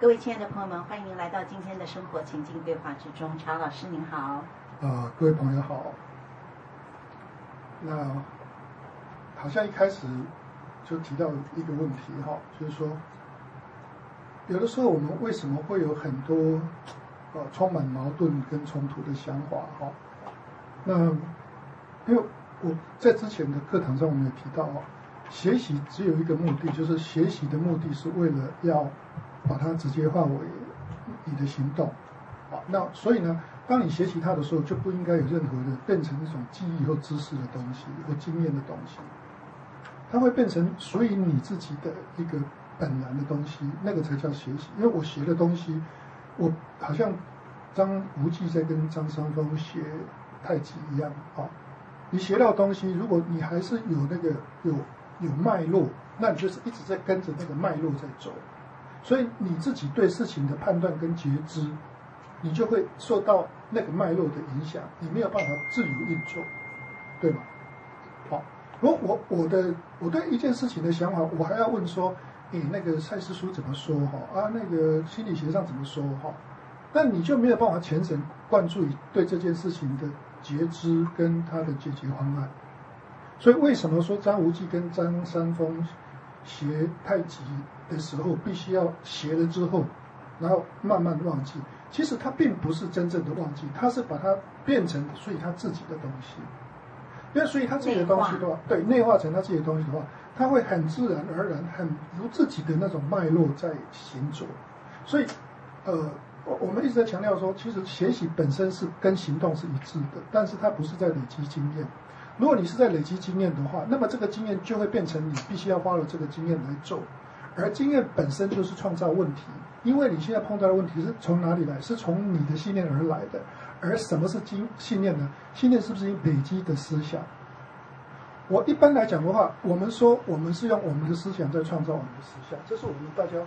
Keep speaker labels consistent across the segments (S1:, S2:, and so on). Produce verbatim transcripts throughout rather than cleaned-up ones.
S1: 各位亲爱的朋友们，欢迎您来到今天的生活情境对话之中。查老师您好。
S2: 啊、呃，各位朋友好。那好像一开始就提到一个问题哈，就是说，有的时候我们为什么会有很多呃充满矛盾跟冲突的想法哈？那因为我在之前的课堂上我们有提到哦，学习只有一个目的，就是学习的目的是为了要把它直接化为你的行动，啊，那所以呢，当你学习它的时候，就不应该有任何的变成一种记忆或知识的东西或经验的东西，它会变成属于你自己的一个本然的东西，那个才叫学习。因为我学的东西，我好像张无忌在跟张三丰学太极一样啊，你学到东西，如果你还是有那个有有脉络，那你就是一直在跟着那个脉络在走。所以你自己对事情的判断跟觉知，你就会受到那个脉络的影响，你没有办法自由运作，对吗？好，如果我我的我对一件事情的想法，我还要问说，诶，那个赛斯书怎么说哈？啊，那个心理学上怎么说哈？那你就没有办法全神贯注于对这件事情的觉知跟它的解决方案。所以为什么说张无忌跟张三丰学太极的时候，必须要学了之后，然后慢慢忘记？其实他并不是真正的忘记，他是把它变成属于他自己的东西。因为属于他自己的东西的话，对，内化成他自己的东西的话，他会很自然而然、很如自己的那种脉络在行走。所以，呃，我我们一直在强调说，其实学习本身是跟行动是一致的，但是它不是在累积经验。如果你是在累积经验的话，那么这个经验就会变成你必须要花了这个经验来做，而经验本身就是创造问题，因为你现在碰到的问题是从哪里来？是从你的信念而来的。而什么是经信念呢？信念是不是你累积的思想？我一般来讲的话，我们说我们是用我们的思想在创造我们的思想，这是我们大家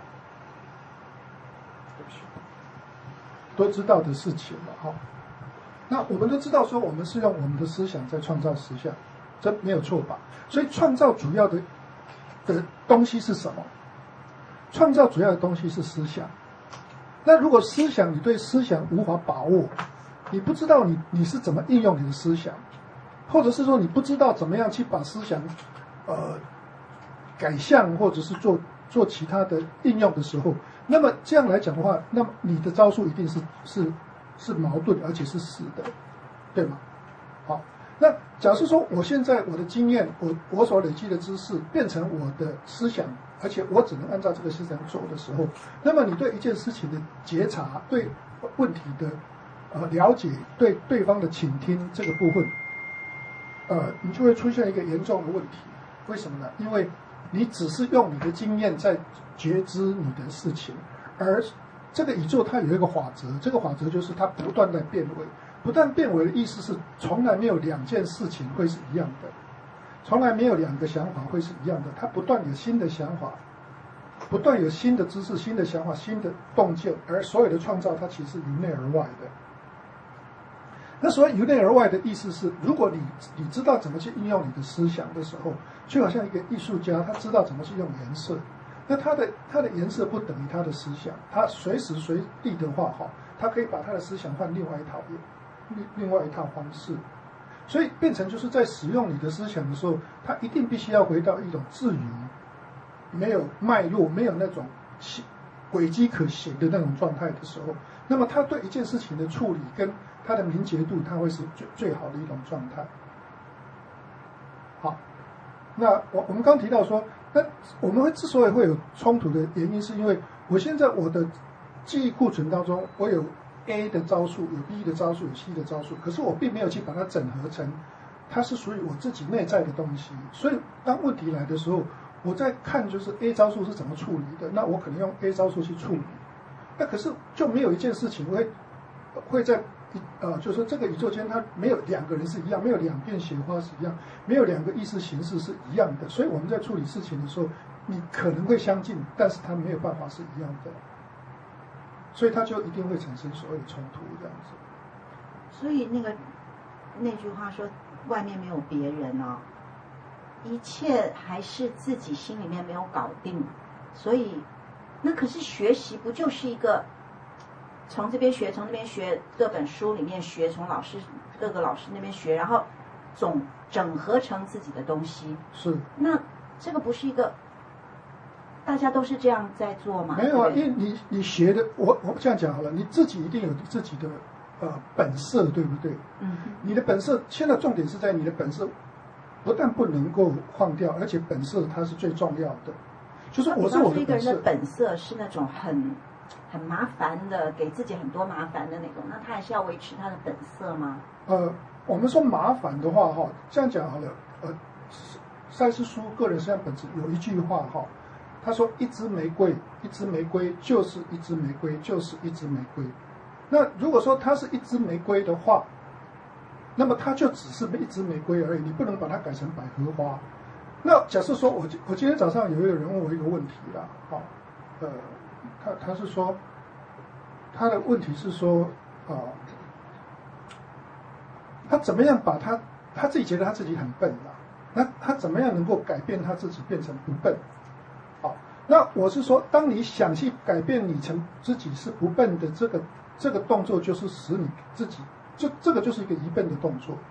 S2: 对不起都知道的事情了哈。那我们都知道说我们是用我们的思想在创造思想，这没有错吧？所以创造主要的的东西是什么？创造主要的东西是思想。那如果思想你对思想无法把握，你不知道你你是怎么应用你的思想，或者是说你不知道怎么样去把思想呃改向或者是做做其他的应用的时候，那么这样来讲的话，那么你的招数一定是是是矛盾而且是死的，对吗？好，那假设说我现在我的经验，我我所累积的知识变成我的思想，而且我只能按照这个思想走的时候，那么你对一件事情的觉察，对问题的呃了解，对对方的倾听这个部分，呃，你就会出现一个严重的问题。为什么呢？因为你只是用你的经验在觉知你的事情，而这个宇宙它有一个法则，这个法则就是它不断在变位。不断变为的意思是，从来没有两件事情会是一样的，从来没有两个想法会是一样的。它不断有新的想法，不断有新的知识、新的想法、新的洞见，而所有的创造它其实由内而外的。那所谓由内而外的意思是，如果你你知道怎么去应用你的思想的时候，就好像一个艺术家，他知道怎么去用颜色，那他的他的颜色不等于他的思想，他随时随地的话，哈，他可以把他的思想换另外一套另另外一套方式，所以变成就是在使用你的思想的时候，他一定必须要回到一种自由、没有脉络、没有那种轨迹可循的那种状态的时候，那么他对一件事情的处理跟他的明觉度，他会是最最好的一种状态。好，那我我们刚提到说，那我们会之所以会有冲突的原因，是因为我现在我的记忆库存当中，我有 A 的招数，有 B 的招数，有 C 的招数，可是我并没有去把它整合成它是属于我自己内在的东西。所以当问题来的时候，我在看就是 A 招数是怎么处理的，那我可能用 A 招数去处理，那可是就没有一件事情会会在呃，就是说这个宇宙间它没有两个人是一样，没有两片雪花是一样，没有两个意识形式是一样的，所以我们在处理事情的时候，你可能会相近，但是它没有办法是一样的，所以它就一定会产生所谓的冲突这样子。
S1: 所以那个那句话说，外面没有别人哦，一切还是自己心里面没有搞定，所以那可是学习不就是一个从这边学，从那边学，各本书里面学，从老师各个老师那边学，然后总整合成自己的东西。
S2: 是。
S1: 那这个不是一个大家都是这样在做吗？
S2: 没有啊，因为你你学的，我我这样讲好了，你自己一定有自己的呃本色，对不对？
S1: 嗯。
S2: 你的本色，现在重点是在你的本色，不但不能够放掉，而且本色它是最重要的。就是我是我的
S1: 一个
S2: 本色。
S1: 人的本色是那种很很麻烦的，给自己很多麻烦的那种，那他还是要维持他的本色吗？
S2: 呃，我们说麻烦的话哈，这样讲好了，呃，赛斯书个人实相本质有一句话哈，他说一支玫瑰，一支玫瑰就是一支玫瑰，就是一支玫瑰。那如果说它是一支玫瑰的话，那么它就只是一支玫瑰而已，你不能把它改成百合花。那假设说我我今天早上有一个人问我一个问题啦，好，呃，他他是说，他的问题是说啊、呃，他怎么样把他他自己觉得他自己很笨啦，那他怎么样能够改变他自己变成不笨？好，那我是说，当你想去改变你成自己是不笨的这个这个动作，就是使你自己就这个就是一个移笨的动作。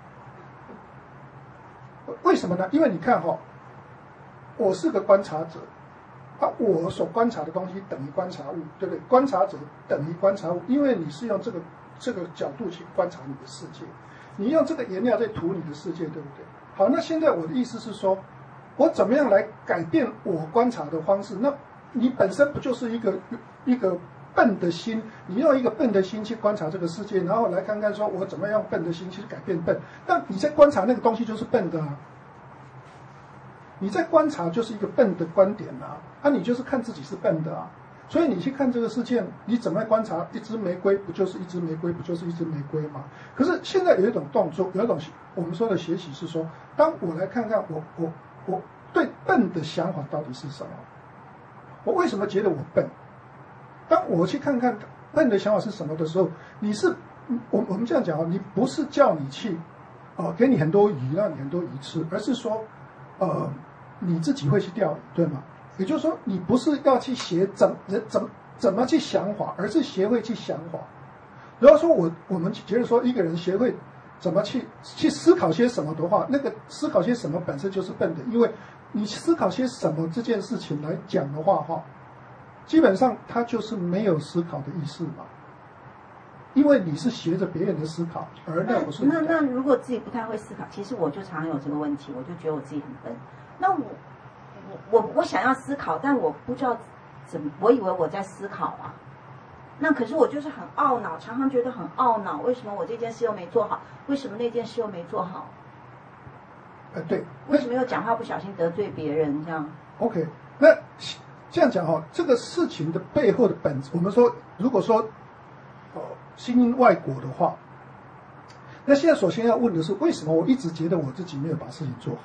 S2: 为什么呢？因为你看哈、哦。我是个观察者，啊，我所观察的东西等于观察物，对不对？观察者等于观察物，因为你是用这个这个角度去观察你的世界，你用这个颜料在涂你的世界，对不对？好，那现在我的意思是说，我怎么样来改变我观察的方式？那你本身不就是一个一个笨的心？你用一个笨的心去观察这个世界，然后来看看说我怎么样用笨的心去改变笨？但你在观察那个东西就是笨的啊。你在观察就是一个笨的观点啊，啊，你就是看自己是笨的啊，所以你去看这个事件，你怎么观察一支玫瑰，不就是一支玫瑰，不就是一支玫瑰吗？可是现在有一种动作，有一种我们说的学习是说，当我来看看我我我对笨的想法到底是什么，我为什么觉得我笨？当我去看看笨的想法是什么的时候，你是我我们这样讲啊，你不是叫你去哦、呃、给你很多鱼让你很多鱼吃，而是说呃。你自己会去钓鱼，对吗？也就是说，你不是要去学怎人怎怎么去想法，而是学会去想法。如果说我我们觉得说一个人学会怎么去去思考些什么的话，那个思考些什么本身就是笨的，因为你思考些什么这件事情来讲的话，哈，基本上他就是没有思考的意识嘛。因为你是学着别人的思考，而那不是
S1: 那那如果自己不太会思考，其实我就常有这个问题，我就觉得我自己很笨。那我我我我想要思考，但我不知道怎么，我以为我在思考啊。那可是我就是很懊恼，常常觉得很懊恼，为什么我这件事又没做好？为什么那件事又没做好？
S2: 呃，对。
S1: 为什么又讲话不小心得罪别人这样
S2: ？OK， 那这样讲哈、哦，这个事情的背后的本质，我们说，如果说哦心因外果的话，那现在首先要问的是，为什么我一直觉得我自己没有把事情做好？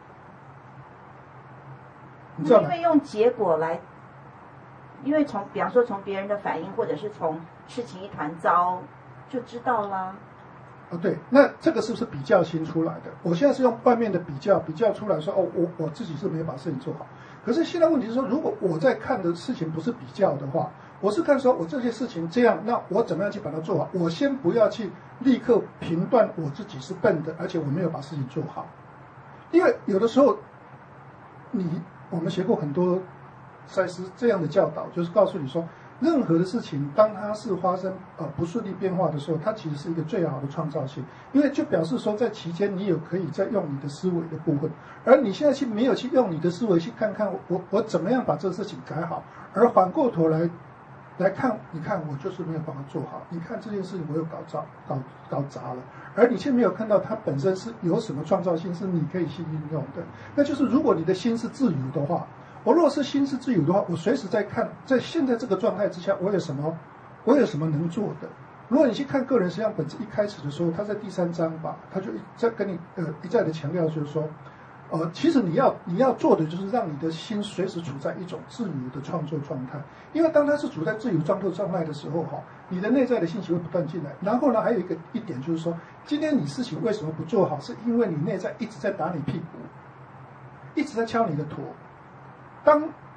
S2: 你知道吗？
S1: 因为用结果来，因为从比方说从别人的反应，或者是从事情一团糟，就知道啦。
S2: 哦，对，那这个是不是比较心出来的？我现在是用外面的比较比较出来说，哦，我我自己是没有把事情做好。可是现在问题是说，如果我在看的事情不是比较的话，我是看说我这些事情这样，那我怎么样去把它做好？我先不要去立刻评断我自己是笨的，而且我没有把事情做好，因为有的时候你。我们学过很多赛斯这样的教导，就是告诉你说，任何的事情当它是发生呃不顺利变化的时候，它其实是一个最好的创造性，因为就表示说在期间你有可以再用你的思维的部分，而你现在去没有去用你的思维去看看我我怎么样把这个事情改好，而反过头来来看，你看我就是没有办法做好，你看这件事情我又搞糟搞搞砸了，而你却没有看到它本身是有什么创造性是你可以去运用的。那就是如果你的心是自由的话，我若是心是自由的话，我随时在看，在现在这个状态之下，我有什么我有什么能做的。如果你去看个人实相本质一开始的时候，他在第三章吧，他就在跟你呃一再的强调，就是说呃，其实你要你要做的就是让你的心随时处在一种自由的创作状态，因为当它是处在自由创作状态的时候，哈，你的内在的信息会不断进来。然后呢，还有一个一点就是说，今天你事情为什么不做好，是因为你内在一直在打你屁股，一直在敲你的头。当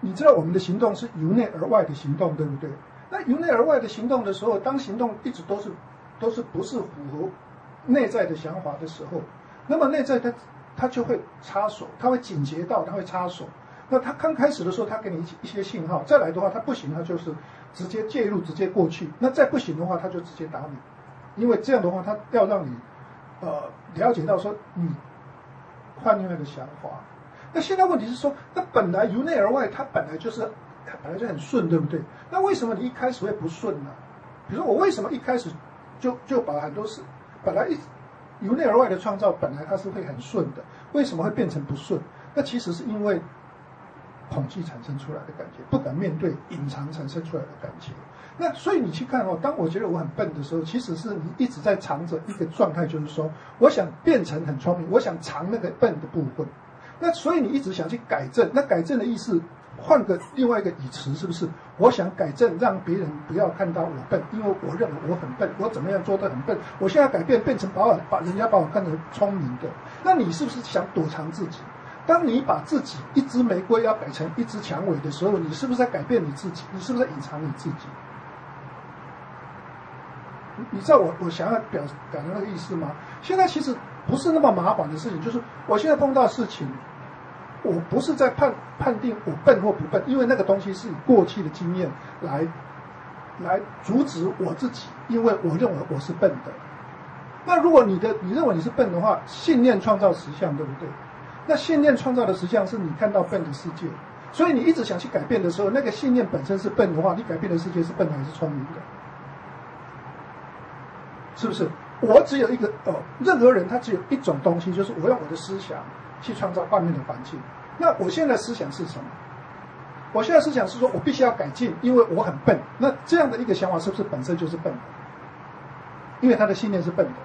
S2: 你知道我们的行动是由内而外的行动，对不对？那由内而外的行动的时候，当行动一直都是都是不是符合内在的想法的时候，那么内在它它就会插手，它会警觉到，它会插手。那它刚开始的时候，它给你一些信号，再来的话，它不行，它就是直接介入，直接过去。那再不行的话，它就直接打你，因为这样的话，它要让你呃了解到说你换另外的想法。那现在问题是说，那本来由内而外，它本来就是本来就很顺，对不对？那为什么你一开始会不顺呢？比如说我为什么一开始就就把很多事本来一由内而外的创造，本来它是会很顺的，为什么会变成不顺？那其实是因为恐惧产生出来的感觉，不敢面对，隐藏产生出来的感觉。那所以你去看哦，当我觉得我很笨的时候，其实是你一直在藏着一个状态，就是说，我想变成很聪明，我想藏那个笨的部分。那所以你一直想去改正，那改正的意思，换个另外一个语词，是不是？我想改正，让别人不要看到我笨，因为我认为我很笨，我怎么样做得很笨，我现在改变变成把我把人家把我看成聪明的，那你是不是想躲藏自己？当你把自己一只玫瑰要改成一只蔷薇的时候，你是不是在改变你自己？你是不是在隐藏你自己？你知道我我想要表表达那个意思吗？现在其实不是那么麻烦的事情，就是我现在碰到事情，我不是在判判定我笨或不笨，因为那个东西是以过去的经验来来阻止我自己，因为我认为我是笨的。那如果你的你认为你是笨的话，信念创造实相，对不对？那信念创造的实相是你看到笨的世界，所以你一直想去改变的时候，那个信念本身是笨的话，你改变的世界是笨的还是聪明的？是不是？我只有一个哦，任何人他只有一种东西，就是我用我的思想去创造外面的环境。那我现在思想是什么？我现在思想是说我必须要改进，因为我很笨。那这样的一个想法是不是本身就是笨的？因为他的信念是笨的。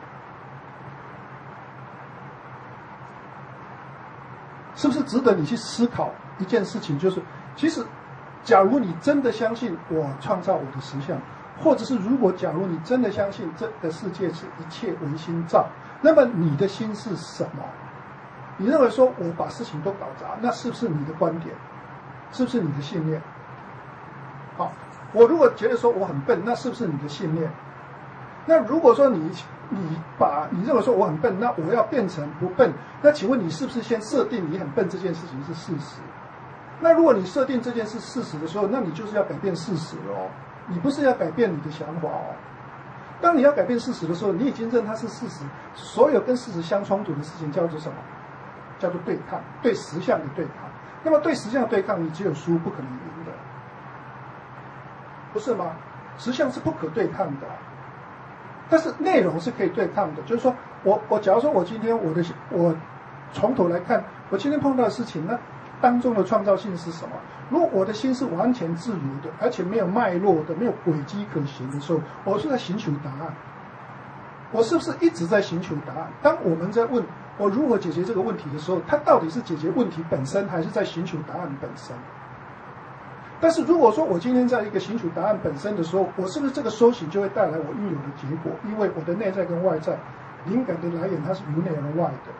S2: 是不是值得你去思考一件事情？就是其实假如你真的相信我创造我的实相，或者是如果假如你真的相信这个世界是一切唯心造，那么你的心是什么？你认为说我把事情都搞砸，那是不是你的观点？是不是你的信念？好，我如果觉得说我很笨，那是不是你的信念？那如果说你你把你认为说我很笨，那我要变成不笨，那请问你是不是先设定你很笨这件事情是事实？那如果你设定这件事事实的时候，那你就是要改变事实哦，你不是要改变你的想法哦。当你要改变事实的时候，你已经认它是事实，所有跟事实相冲突的事情叫做什么？叫做对抗，对实相的对抗。那么对实相的对抗，你只有输不可能赢的，不是吗？实相是不可对抗的。但是内容是可以对抗的，就是说我我假如说我今天我的我从头来看，我今天碰到的事情，那当中的创造性是什么？如果我的心是完全自由的，而且没有脉络的，没有轨迹可循的时候，我是在寻求答案。我是不是一直在寻求答案？当我们在问我如何解决这个问题的时候，它到底是解决问题本身，还是在寻求答案本身？但是如果说我今天在一个寻求答案本身的时候，我是不是这个搜寻就会带来我预有的结果？因为我的内在跟外在灵感的来源，它是由内而外的。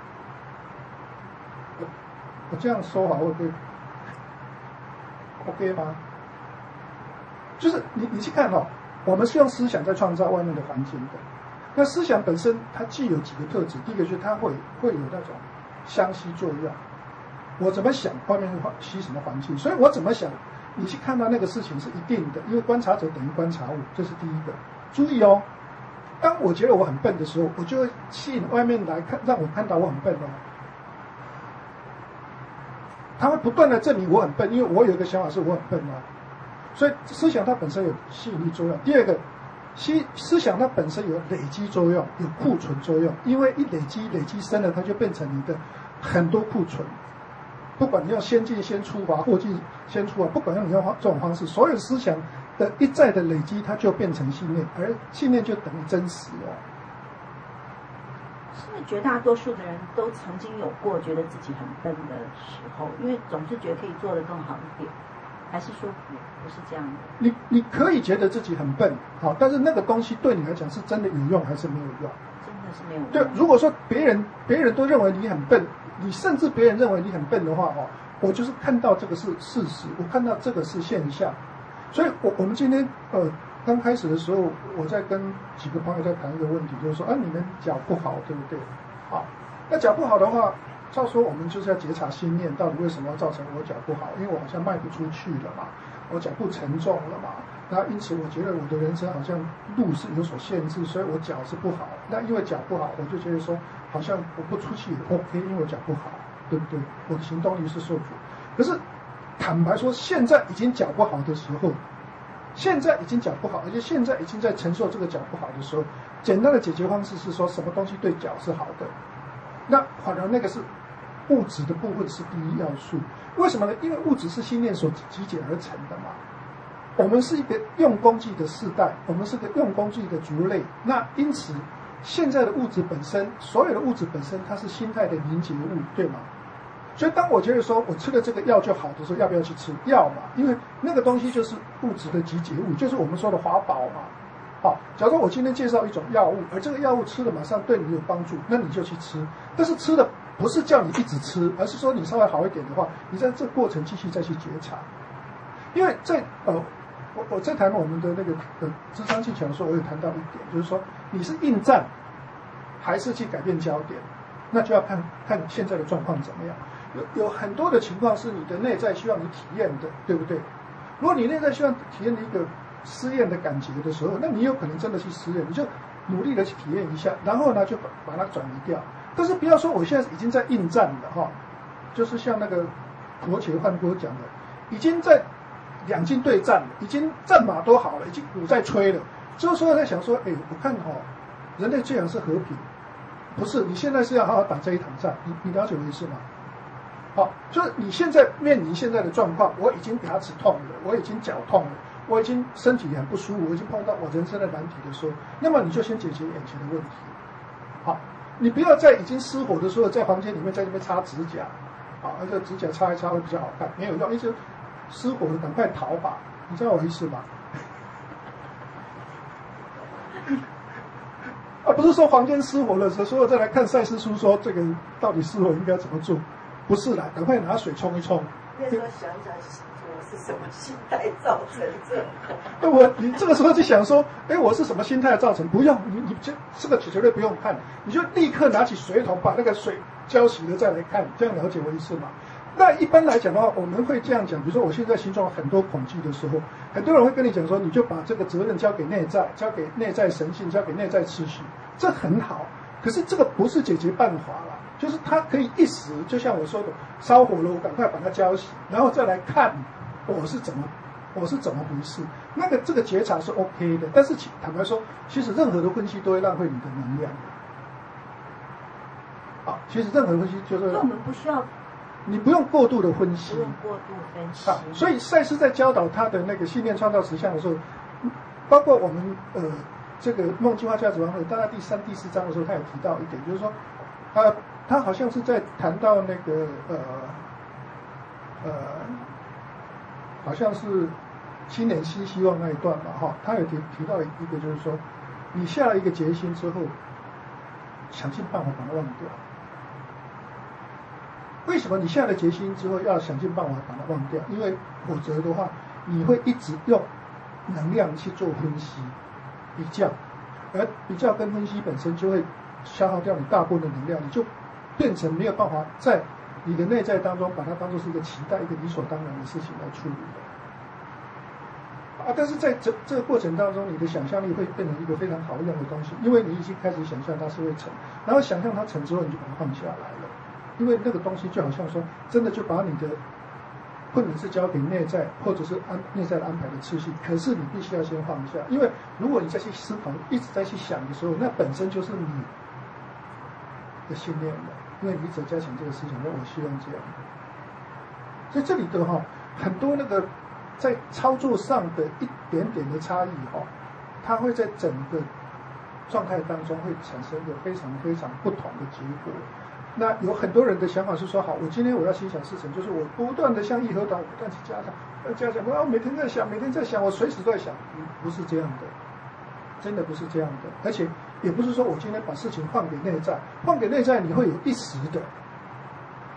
S2: 我我这样说好会不会 OK 吗？就是你你去看哦，我们是用思想在创造外面的环境的。那思想本身它具有几个特质，第一个就是它会会有那种相吸作用。我怎么想，外面会吸什么环境，所以我怎么想，你去看到那个事情是一定的，因为观察者等于观察物，这是第一个。注意哦，当我觉得我很笨的时候，我就会吸引外面来看，让我看到我很笨哦。他会不断的证明我很笨，因为我有一个想法是我很笨哦。所以思想它本身有吸引力作用。第二个，思思想它本身有累积作用，有库存作用，因为一累积累积深了，它就变成你的很多库存。不管你用先进先出法，后进先出法，不管用你用这种方式，所有思想的一再的累积，它就变成信念，而信念就等于真实哦。
S1: 是不是绝大多数的人都曾经有过觉得自己很笨的时候？因为总是觉得可以做得更好一点，还是说不是这样的？
S2: 你你可以觉得自己很笨，好，但是那个东西对你来讲是真的有用还是没有用？
S1: 真的是没有用。
S2: 对，如果说别人别人都认为你很笨。你甚至别人认为你很笨的话哦， 我就是看到这个是事实，我看到这个是现象，所以我我们今天呃刚开始的时候，我在跟几个朋友在谈一个问题，就是说啊，你们脚不好，对不对？好，那脚不好的话，照说我们就是要觉察心念，到底为什么要造成我脚不好？因为我好像迈不出去了嘛，我脚步沉重了嘛，那因此我觉得我的人生好像路是有所限制，所以我脚是不好。那因为脚不好，我就觉得说好像我不出去也 OK， 因为我脚不好，对不对？我的行动力是受阻。可是坦白说，现在已经脚不好的时候，现在已经脚不好，而且现在已经在承受这个脚不好的时候，简单的解决方式是说什么东西对脚是好的？那反而那个是物质的部分是第一要素。为什么呢？因为物质是心念所集结而成的嘛。我们是一个用功具的世代，我们是个用功具的族类。那因此，现在的物质本身，所有的物质本身，它是心态的凝结物，对吗？所以当我觉得说我吃了这个药就好的时候，要不要去吃药嘛？因为那个东西就是物质的集结物，就是我们说的华宝嘛。好，假如我今天介绍一种药物，而这个药物吃了马上对你有帮助，那你就去吃。但是吃的不是叫你一直吃，而是说你稍微好一点的话，你在这个过程继续再去觉察。因为在呃，我我在谈我们的那个呃智商技巧的时候，我有谈到一点，就是说你是应战还是去改变焦点，那就要看看现在的状况怎么样。有有很多的情况是你的内在需要你体验的，对不对？如果你内在需要体验的一个试验的感觉的时候，那你有可能真的去试验，你就努力的去体验一下，然后呢就把把它转移掉。但是不要说我现在已经在应战了哈，就是像那个国旗换锅讲的，已经在两军对战了，已经战马都好了，已经鼓在吹了，就是说在想说，哎，我看哈，人类最好是和平，不是你现在是要好好打这一场仗，你你了解我意思吗？好，就是你现在面临现在的状况，我已经牙齿痛了，我已经脚痛了，我已经身体很不舒服，我已经碰到我人生的难题的时候，那么你就先解决眼前的问题。好，你不要在已经失火的时候，在房间里面在那边擦指甲，啊，而且指甲擦一擦会比较好看，没有用，一直失火了赶快逃吧，你知道我意思吧？啊，不是说房间失火的时候，所以再来看赛斯书说这个到底失火应该怎么做。不是啦，赶快拿水冲一冲。
S3: 那时候想想我是什么心态造成这？
S2: 那我你这个时候就想说，哎，我是什么心态造成？不用，你你这这个绝对不用看，你就立刻拿起水桶把那个水浇熄了再来看，这样了解我意思吗？那一般来讲的话，我们会这样讲，比如说我现在心中很多恐惧的时候，很多人会跟你讲说，你就把这个责任交给内在，交给内在神性，交给内在秩序，这很好。可是这个不是解决办法了。就是它可以一时，就像我说的，烧火了，我赶快把它浇熄，然后再来看我是怎么，我是怎么回事。那个这个觉察是 OK 的，但是坦白说，其实任何的分析都会浪费你的能量。好，其实任何分析就是，
S1: 我们不需要，
S2: 你不用过度的分析，
S1: 不用过度分析。
S2: 啊，所以赛斯在教导他的那个信念创造实相的时候，包括我们呃这个梦计划价值观会，大概第三、第四章的时候，他有提到一点，就是说，他。他好像是在谈到那个呃呃，好像是新年新希望那一段嘛哈，他有提提到一个就是说，你下了一个决心之后，想尽办法把它忘掉。为什么你下了决心之后要想尽办法把它忘掉？因为否则的话，你会一直用能量去做分析、比较，而比较跟分析本身就会消耗掉你大部分的能量，你就变成没有办法在你的内在当中把它当作是一个期待、一个理所当然的事情来处理的。啊，但是在这这个过程当中，你的想象力会变成一个非常好用的东西，因为你已经开始想象它是会成，然后想象它成之后，你就把它放下来了。因为那个东西就好像说，真的就把你的困难是交给内在，或者是安内在的安排的次序，可是你必须要先放下，因为如果你再去思考，一直在去想的时候，那本身就是你的信念了。因为你只加强这个思想，那我希望这样。所以这里的哈，很多那个在操作上的一点点的差异哈，它会在整个状态当中会产生一个非常非常不同的结果。那有很多人的想法是说，好，我今天我要心想事成，就是我不断的像义和团，不断去加强，要加强，我要每天在想，每天在想，我随时都在想，不是这样的，真的不是这样的，而且也不是说我今天把事情换给内在，换给内在你会有一时的，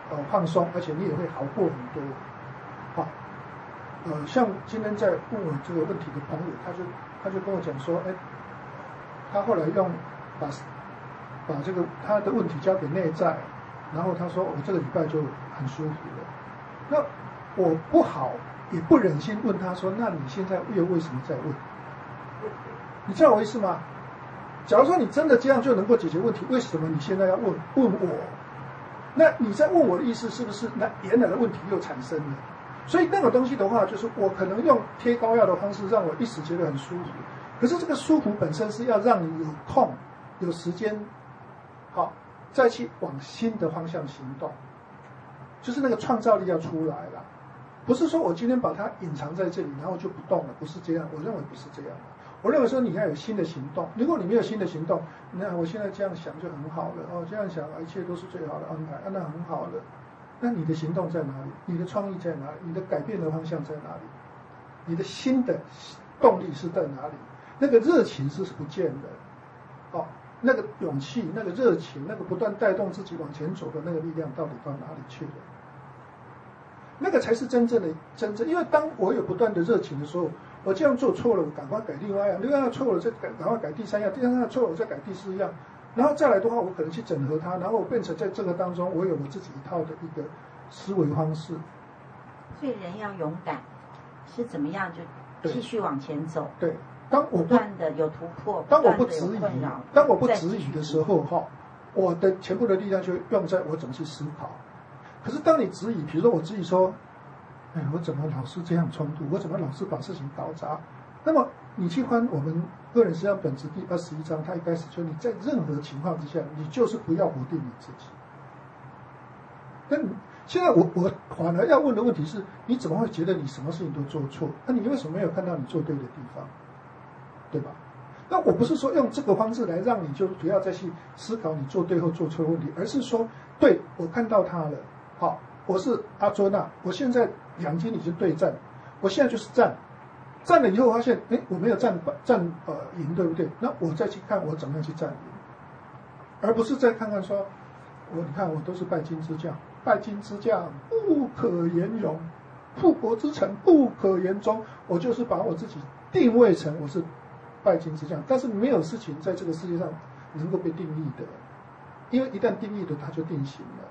S2: 呃放松，而且你也会好过很多。好，呃，像今天在问我这个问题的朋友，他就他就跟我讲说，哎，他后来用把把这个他的问题交给内在，然后他说我这个礼拜就很舒服了。那我不好也不忍心问他说，那你现在又为什么在问？你知道我意思吗？假如说你真的这样就能够解决问题，为什么你现在要问问我？那你在问我的意思是不是那原来的问题又产生了？所以那个东西的话，就是我可能用贴膏药的方式让我一时觉得很舒服，可是这个舒服本身是要让你有空、有时间，好再去往新的方向行动，就是那个创造力要出来了。不是说我今天把它隐藏在这里，然后就不动了，不是这样。我认为不是这样的。我认为说你要有新的行动。如果你没有新的行动，那我现在这样想就很好了哦，这样想一切都是最好的安排，啊，那很好了。那你的行动在哪里？你的创意在哪里？你的改变的方向在哪里？你的新的动力是在哪里？那个热情是不见的，哦，那个勇气、那个热情、那个不断带动自己往前走的那个力量到底到哪里去了？那个才是真正的真正。因为当我有不断的热情的时候，我这样做错了，我赶快改另外一样；另外一样错了，再赶赶快改第三样；第三样错了，我再改第四样。然后再来的话，我可能去整合它，然后变成在这个当中，我有我自己一套的一个思维方式。
S1: 所以人要勇敢，是怎么样就继续往前走。
S2: 对，当我
S1: 不断的有突破，
S2: 当我不质疑，当我不质疑的时候，哈，我的全部的力量就用在我怎么去思考。可是当你质疑，比如说我质疑说，哎，我怎么老是这样冲突？我怎么老是把事情搞砸？那么你去翻我们个人实相本质第二十一章，它一开始就你在任何情况之下，你就是不要否定你自己。那你现在我我反而要问的问题是，你怎么会觉得你什么事情都做错？那你为什么没有看到你做对的地方？对吧？那我不是说用这个方式来让你就不要再去思考你做对或做错的问题，而是说，对，我看到它了。好，我是阿卓那，我现在两军已经对战，我现在就是战，战了以后发现，哎，我没有战战呃赢，对不对？那我再去看我怎么样去战赢，而不是再看看说，我你看我都是拜金之将，拜金之将不可言容，富国之臣不可言中，我就是把我自己定位成我是拜金之将，但是没有事情在这个世界上能够被定义的，因为一旦定义的，它就定型了。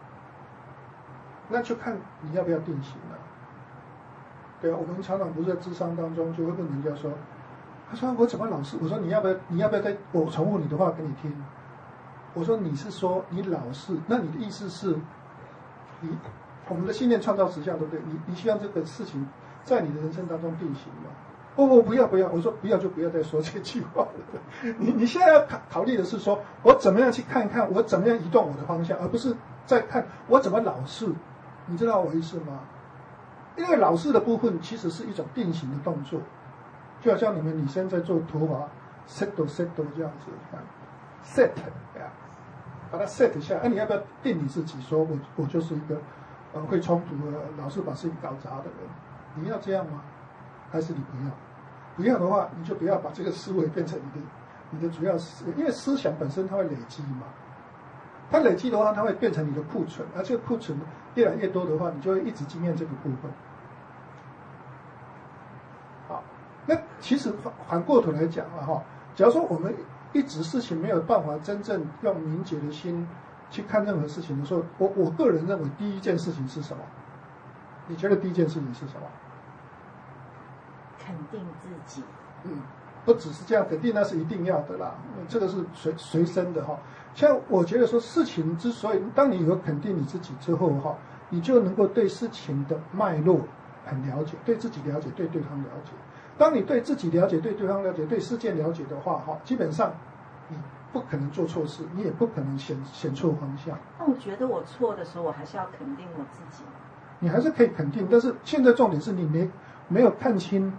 S2: 那就看你要不要定型了。对啊，我们常常不是在諮商当中就会问人家说，他说我怎么老是，我说你要不要你要不要再我重复你的话给你听？我说你是说你老是，那你的意思是，你我们的信念创造实相，对不对？你你希望这个事情在你的人生当中定型吗？哦，我不要不要，我说不要就不要再说这句话了。你你现在要考考虑的是说，我怎么样去看看，我怎么样移动我的方向，而不是在看我怎么老是。你知道我意思吗？因为老式的部分其实是一种定型的动作，就好像你们女生在做头发 settle settle 这样子，看 set 呀，把它 set 下来。哎、啊，你要不要定你自己？说我我就是一个呃会冲突的，老是把事情搞砸的人。你要这样吗？还是你不要？不要的话，你就不要把这个思维变成你的你的主要思维，因为思想本身它会累积嘛。它累积的话，它会变成你的库存，而这个库存越来越多的话，你就会一直经验这个部分。好，那其实反反过头来讲了哈，假如说我们一直事情没有办法真正用明洁的心去看任何事情的时候，我我个人认为第一件事情是什么？你觉得第一件事情是什么？
S1: 肯定自己。
S2: 嗯，不只是这样，肯定那是一定要的啦，这个是随随身的哈。像我觉得说，事情之所以当你有肯定你自己之后哈，你就能够对事情的脉络很了解，对自己了解，对对方了解。当你对自己了解，对对方了解，对事件了解的话哈，基本上你不可能做错事，你也不可能选选错方向。
S1: 那我觉得我错的时候，我还是要肯定我自己。
S2: 你还是可以肯定，但是现在重点是你没没有看清。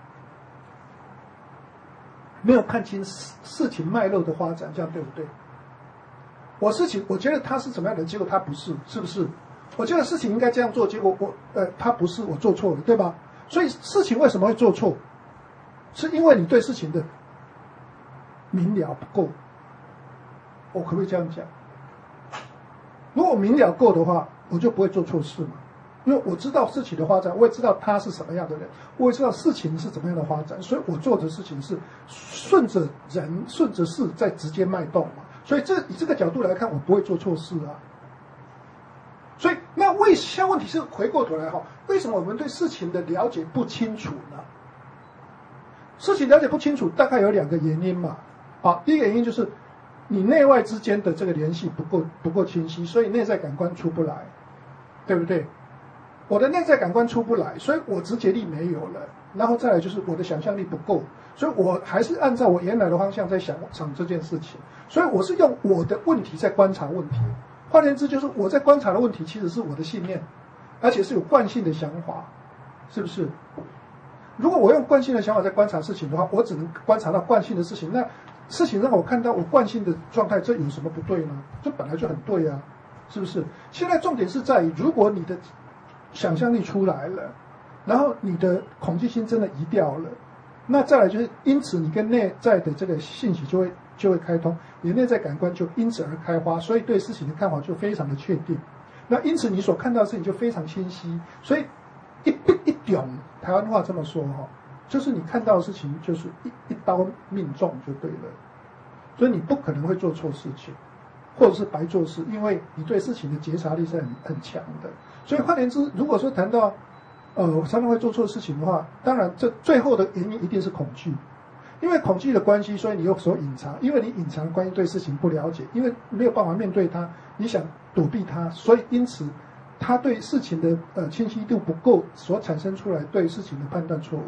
S2: 没有看清事事情脉络的发展，这样对不对？我事情我觉得他是怎么样的，结果他不是，是不是？我觉得事情应该这样做，结果我呃他不是，我做错了，对吧？所以事情为什么会做错？是因为你对事情的明了不够。我可不可以这样讲？如果明了够的话， 我就不会做错事嘛。因为我知道事情的发展，我也知道他是什么样的人，我也知道事情是怎么样的发展，所以我做的事情是顺着人、顺着事在直接脉动嘛。所以这以这个角度来看，我不会做错事啊。所以那为现在问题是回过头来哈，为什么我们对事情的了解不清楚呢？事情了解不清楚，大概有两个原因嘛。啊，第一个原因就是你内外之间的这个联系不够不够清晰，所以内在感官出不来，对不对？我的内在感官出不来，所以我直觉力没有了，然后再来就是我的想象力不够，所以我还是按照我原来的方向在想想这件事情，所以我是用我的问题在观察问题。换言之，就是我在观察的问题其实是我的信念，而且是有惯性的想法，是不是？如果我用惯性的想法在观察事情的话，我只能观察到惯性的事情，那事情让我看到我惯性的状态，这有什么不对呢？这本来就很对啊，是不是？现在重点是在于，如果你的想象力出来了，然后你的恐惧心真的移掉了，那再来就是，因此你跟内在的这个信息就会就会开通，你的内在感官就因此而开花，所以对事情的看法就非常的确定。那因此你所看到的事情就非常清晰，所以一一一点，台湾话这么说哈，就是你看到的事情就是一一刀命中就对了，所以你不可能会做错事情，或者是白做事，因为你对事情的觉察力是很很强的。所以换言之，如果说谈到呃我常常会做错事情的话，当然这最后的原因一定是恐惧，因为恐惧的关系，所以你有所隐藏，因为你隐藏的关系对事情不了解，因为没有办法面对它，你想躲避它，所以因此他对事情的呃清晰度不够，所产生出来对事情的判断错误，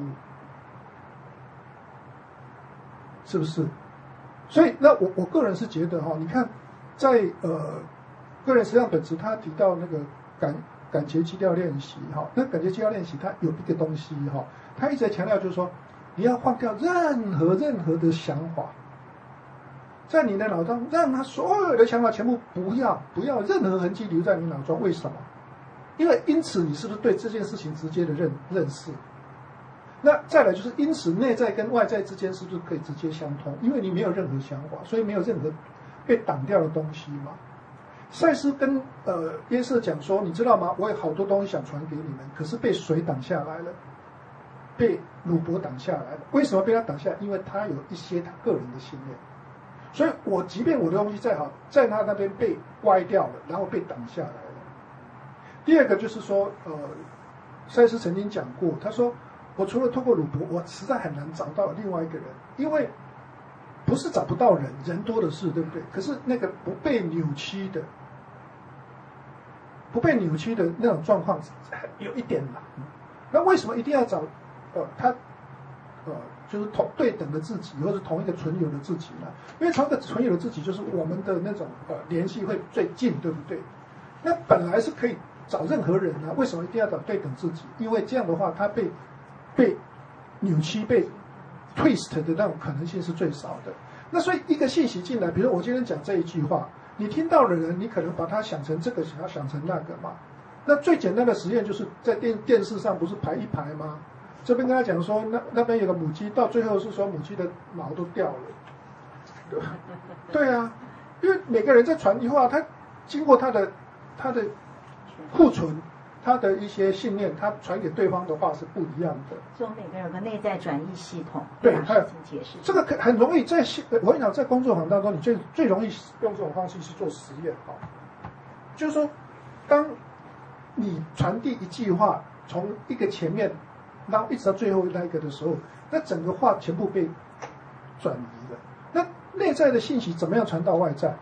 S2: 是不是？所以那我我个人是觉得哈、哦，你看在呃个人实际上本质，他提到那个感感觉基调练习哈、哦，那感觉基调练习它有一个东西哈、哦，他一直在强调就是说，你要放掉任何任何的想法，在你的脑中，让他所有的想法全部不要不要任何痕迹留在你脑中。为什么？因为因此你是不是对这件事情直接的认认识？那再来就是因此内在跟外在之间是不是可以直接相通？因为你没有任何想法，所以没有任何被挡掉的东西嘛。赛斯跟呃约瑟讲说，你知道吗？我有好多东西想传给你们，可是被水挡下来了，被鲁伯挡下来了。为什么被他挡下来？因为他有一些他个人的信念。所以我即便我的东西再好，在他那边被歪掉了，然后被挡下来了。第二个就是说，呃，赛斯曾经讲过，他说，我除了透过鲁伯，我实在很难找到另外一个人，因为不是找不到人，人多的是，对不对？可是那个不被扭曲的，不被扭曲的那种状况有一点难。那为什么一定要找呃他呃就是同对等的自己，或者同一个存有的自己呢？因为同一个存有的自己就是我们的那种呃联系会最近，对不对？那本来是可以找任何人啊，为什么一定要找对等自己？因为这样的话，他被被扭曲、被 twist 的那种可能性是最少的。那所以一个信息进来，比如我今天讲这一句话，你听到的人，你可能把它想成这个，想要想成那个嘛。那最简单的实验就是在电电视上不是排一排吗？这边跟他讲说，那那边有个母鸡，到最后是说母鸡的毛都掉了，对吧？对啊，因为每个人在传递话，他经过他的他的库存，他的一些信念，他传给对方的话是不一样的。
S1: 所以我们每个人有个内在转译系统，
S2: 对，
S1: 把事情解释。
S2: 这个很容易在我跟你讲，在工作坊当中，你最最容易用这种方式是做实验哈，就是说，当你传递一句话，从一个前面，然后一直到最后那一个的时候，那整个话全部被转移了。那内在的信息怎么样传到外在？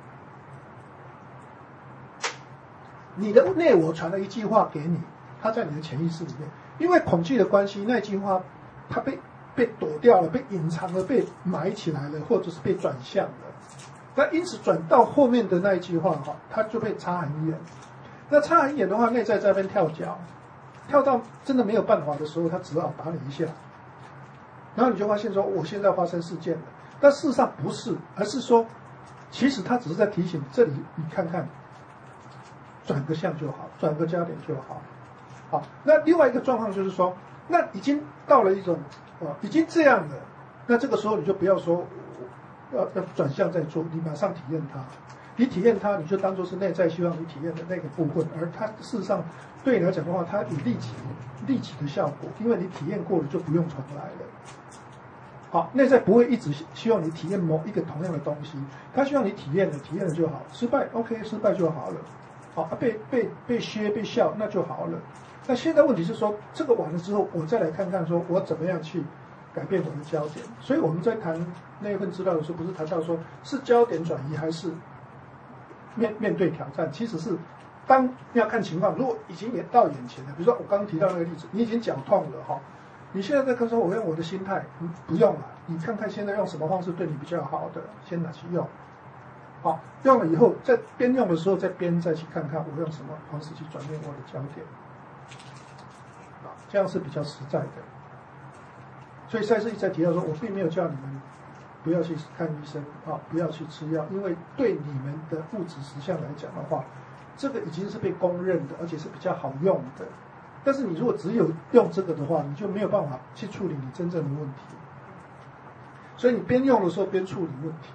S2: 你的内我传了一句话给你，它在你的潜意识里面，因为恐惧的关系，那句话它被被躲掉了，被隐藏了，被埋起来了，或者是被转向了。那因此转到后面的那一句话哈，它就被差很远。那差很远的话，内在在那边跳脚，跳到真的没有办法的时候，他只好打你一下，然后你就发现说，我现在发生事件了。但事实上不是，而是说，其实他只是在提醒这里，你看看。转个向就好，转个焦点就好。好，那另外一个状况就是说，那已经到了一种呃，已经这样了，那这个时候你就不要说要要转向再做，你马上体验它。
S4: 你体验它，你就当作是内在希望你体验的那个部分，而它事实上对你来讲的话，它有立即立即的效果，因为你体验过了就不用重来了。好，内在不会一直希望你体验某一个同样的东西，他希望你体验了，体验了就好，失败 OK， 失败就好了。好，啊、被被被削被笑那就好了。那现在问题是说，这个完了之后，我再来看看说我怎么样去改变我的焦点。所以我们在谈那一份资料的时候，不是谈到说是焦点转移还是面面对挑战？其实是当要看情况，如果已经也到眼前了，比如说我刚刚提到那个例子，你已经脚痛了哈。你现在在跟说，我用我的心态，嗯，不用了。你看看现在用什么方式对你比较好的，先拿去用。好，用了以后，在边用的时候，再边再去看看我用什么方式去转变我的焦点。啊，这样是比较实在的。所以赛斯一直在提到说，我并没有叫你们不要去看医生啊，不要去吃药，因为对你们的物质实相来讲的话，这个已经是被公认的，而且是比较好用的。但是你如果只有用这个的话，你就没有办法去处理你真正的问题。所以你边用的时候边处理问题。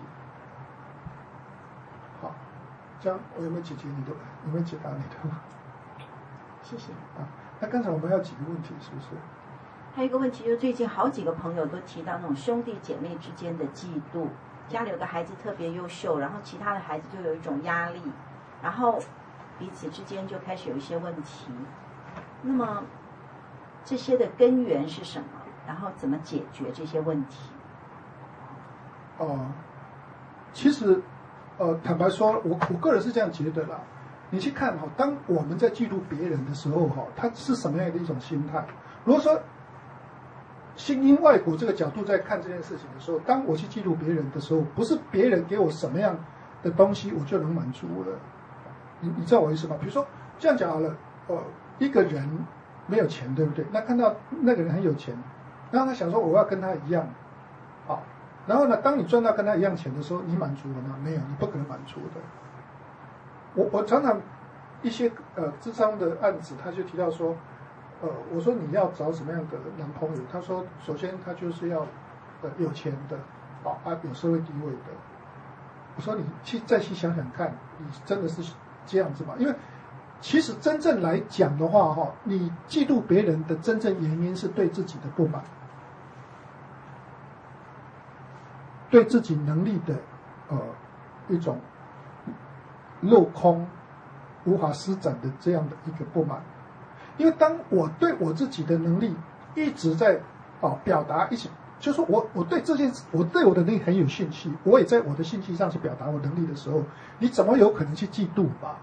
S4: 好，这样我有没有解决你的？有没有解答你的？
S1: 谢谢。
S4: 啊，那刚才我们还有几个问题，是不是？
S1: 还有一个问题，就是最近好几个朋友都提到那种兄弟姐妹之间的嫉妒，家里有个孩子特别优秀，然后其他的孩子就有一种压力，然后彼此之间就开始有一些问题。那么这些的根源是什么？然后怎么解决这些问题？
S4: 哦、呃，其实，呃，坦白说，我我个人是这样觉得啦。你去看哈，当我们在嫉妒别人的时候哈，他是什么样的一种心态？如果说新因外果这个角度在看这件事情的时候，当我去嫉妒别人的时候，不是别人给我什么样的东西我就能满足了。你你知道我意思吗？比如说这样讲好了，呃。一个人没有钱，对不对？那看到那个人很有钱，然后他想说我要跟他一样，好，然后呢，当你赚到跟他一样钱的时候，你满足了吗？没有，你不可能满足的。我我常常一些呃智商的案子，他就提到说，呃，我说你要找什么样的男朋友？他说，首先他就是要呃有钱的，好啊，有社会地位的。我说你去再去想想看，你真的是这样子吗？因为其实真正来讲的话，哈，你嫉妒别人的真正原因是对自己的不满，对自己能力的呃一种镂空、无法施展的这样的一个不满。因为当我对我自己的能力一直在啊、呃、表达，一直就是说我我对这件事，我对我的能力很有兴趣，我也在我的兴趣上去表达我能力的时候，你怎么有可能去嫉妒吧？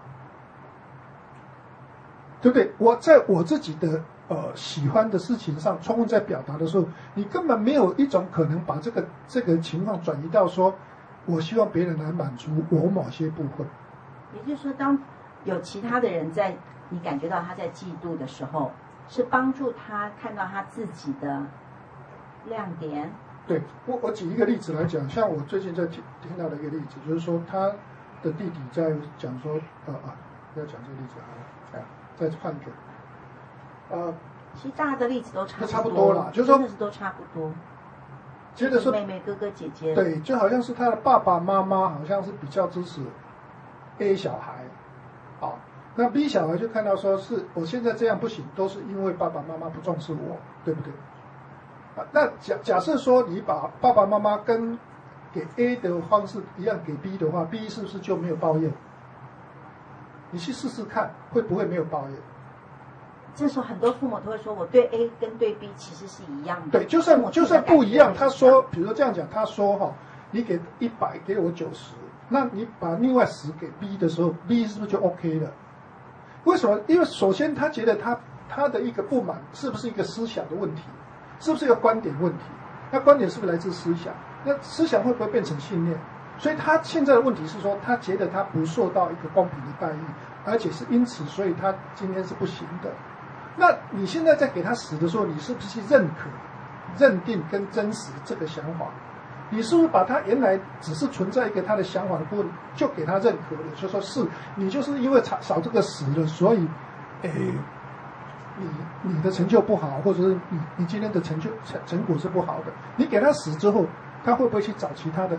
S4: 对不对？我在我自己的呃喜欢的事情上充分在表达的时候，你根本没有一种可能把这个这个情况转移到说，我希望别人来满足我某些部分。
S1: 也就是说，当有其他的人在你感觉到他在嫉妒的时候，是帮助他看到他自己的亮点。
S4: 对，我我举一个例子来讲，像我最近在听听到的一个例子，就是说他的弟弟在讲说，呃啊，不要讲这个例子好了，哎。再换一个，呃，
S1: 其实大家的例子都差不多，
S4: 差不多啦，就是说，
S1: 真的是都差不多。
S4: 觉得说
S1: 妹妹、哥哥、姐姐，
S4: 对，就好像是他的爸爸妈妈好像是比较支持 A 小孩，好，那 B 小孩就看到说是我现在这样不行，都是因为爸爸妈妈不重视我，对不对？啊，那假假设说你把爸爸妈妈跟给 A 的方式一样给 B 的话 ，B 是不是就没有抱怨？你去试试看，会不会没有抱怨？
S1: 这时候很多父母都会说，我对 A 跟对 B 其实是一样的。
S4: 对，就算就算不一样，他说，比如说这样讲，他说哈，你给一百，给我九十，那你把另外十给 B 的时候 ，B 是不是就 OK 了？为什么？因为首先他觉得他他的一个不满是不是一个思想的问题，是不是一个观点问题？那观点是不是来自思想？那思想会不会变成信念？所以他现在的问题是说，他觉得他不受到一个公平的待遇，而且是因此，所以他今天是不行的。那你现在在给他死的时候，你是不是去认可、认定跟真实这个想法？你是不是把他原来只是存在一个他的想法的部分，就给他认可了？就说是你就是因为少这个死了，所以，诶，你你的成就不好，或者是你你今天的成就成成果是不好的。你给他死之后，他会不会去找其他的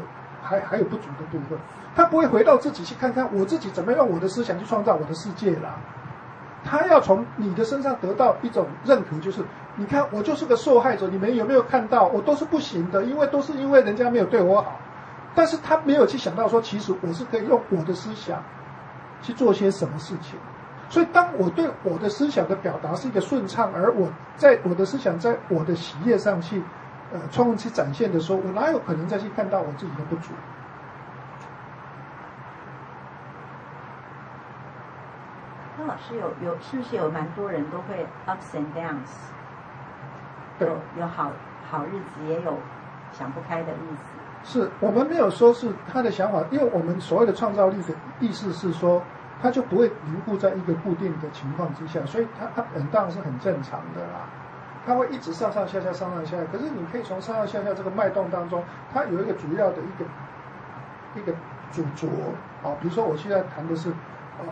S4: 还还有不足的部分，他不会回到自己去看看我自己怎么用我的思想去创造我的世界啦。他要从你的身上得到一种认可，就是你看我就是个受害者，你们有没有看到我都是不行的，因为都是因为人家没有对我好。但是他没有去想到说，其实我是可以用我的思想去做些什么事情。所以当我对我的思想的表达是一个顺畅，而我在我的思想在我的喜悦上去呃充分去展现的时候，我哪有可能再去看到我自己的不足？
S1: 那老师有有是不是有蛮多人都会 ups and downs？
S4: 对，
S1: 有有好好日子，也有想不开的日子。
S4: 是我们没有说是他的想法，因为我们所谓的创造力的意思是说，他就不会凝固在一个固定的情况之下，所以他他本当然是很正常的啦。他会一直上上下下上上下下，可是你可以从上上下下这个脉动当中，它有一个主要的一个一个主轴啊，比如说我现在谈的是呃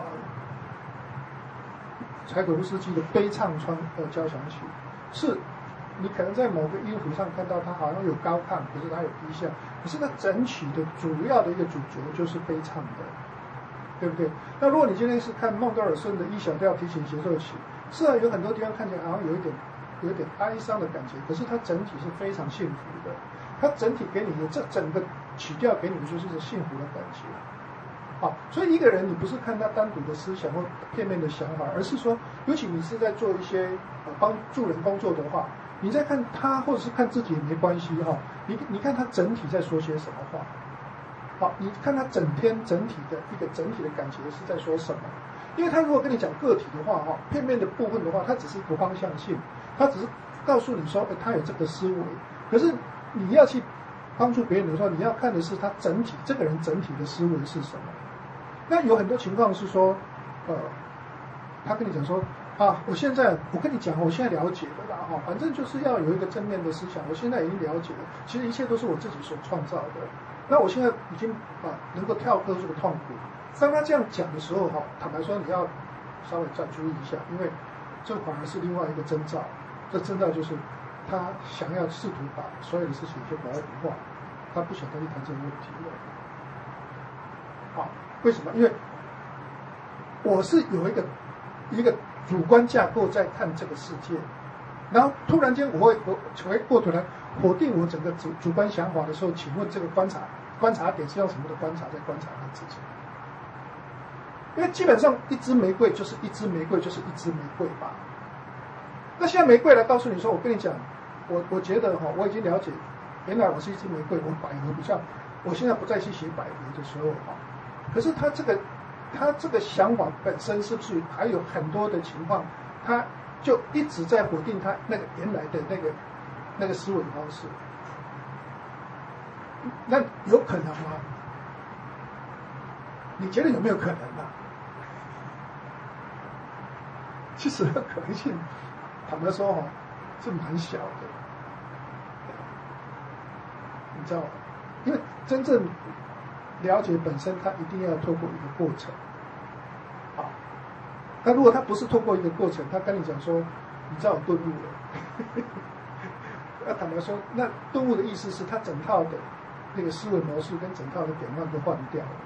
S4: 柴可夫斯基的悲怆川呃交响曲，是你可能在某个音符上看到它好像有高亢，可是它有低下，可是它整曲的主要的一个主轴就是悲怆的，对不对？那如果你今天是看孟德尔颂的 E 小调提琴协奏曲，是啊，有很多地方看起来好像有一点有一点哀伤的感觉，可是它整体是非常幸福的，它整体给你的这整个曲调给你的就是一个幸福的感觉。好，所以一个人你不是看他单独的思想或片面的想法，而是说，尤其你是在做一些呃帮助人工作的话，你在看他或者是看自己也没关系哈、哦。你你看他整体在说些什么话，好，你看他整天整体的一个整体的感觉是在说什么。因为他如果跟你讲个体的话哈、哦，片面的部分的话，他只是一个方向性，他只是告诉你说，哎，他有这个思维。可是你要去帮助别人的时候，你要看的是他整体这个人整体的思维是什么。那有很多情况是说，呃，他跟你讲说啊，我现在我跟你讲，我现在了解了啦哈，反正就是要有一个正面的思想，我现在已经了解了，其实一切都是我自己所创造的。那我现在已经啊能够跳脱这个痛苦。当他这样讲的时候哈，坦白说你要稍微再注意一下，因为这反而是另外一个征兆。这征兆就是他想要试图把所有的事情就把它腐化，他不想再去谈这个问题了。好。为什么？因为我是有一个一个主观架构在看这个世界，然后突然间我会我回过头来否定我整个主主观想法的时候，请问这个观察观察点是用什么的观察在观察他自己？因为基本上一支玫瑰就是一支玫瑰就是一支玫瑰吧。那现在玫瑰来告诉你说，我跟你讲，我我觉得哈，我已经了解，原来我是一支玫瑰，我百合比较，我现在不再去写百合的时候哈。可是他这个，他这个想法本身是不是还有很多的情况，他就一直在否定他那个原来的那个那个思维方式？那有可能吗？你觉得有没有可能呢、啊？其实可能性，坦白说哈，是蛮小的，你知道吗？因为真正了解本身，它一定要透过一个过程。好，那如果他不是透过一个过程，他跟你讲说，你知道我顿悟了，那坦白说，那顿悟的意思是他整套的那个思维模式跟整套的典范都换掉了，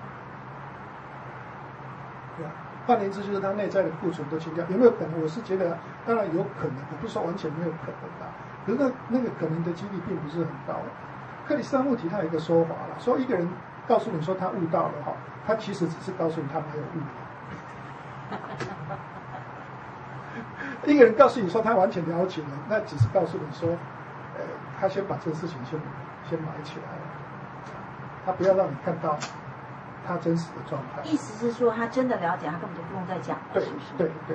S4: 对吧？换言之，就是他内在的库存都清掉。有没有可能？我是觉得，当然有可能，我不是说完全没有可能的，可是那那个可能的几率并不是很高。克里斯蒂安穆提他有一个说法了，说一个人告诉你说他悟到了哈，他其实只是告诉你他没有悟。一个人告诉你说他完全了解了，那只是告诉你说，呃，他先把这个事情先先埋起来了，他不要让你看到他真实的状态。
S1: 意思是说，他真的了解，他根本就不用再讲了，
S4: 对
S1: 是不是？
S4: 对对。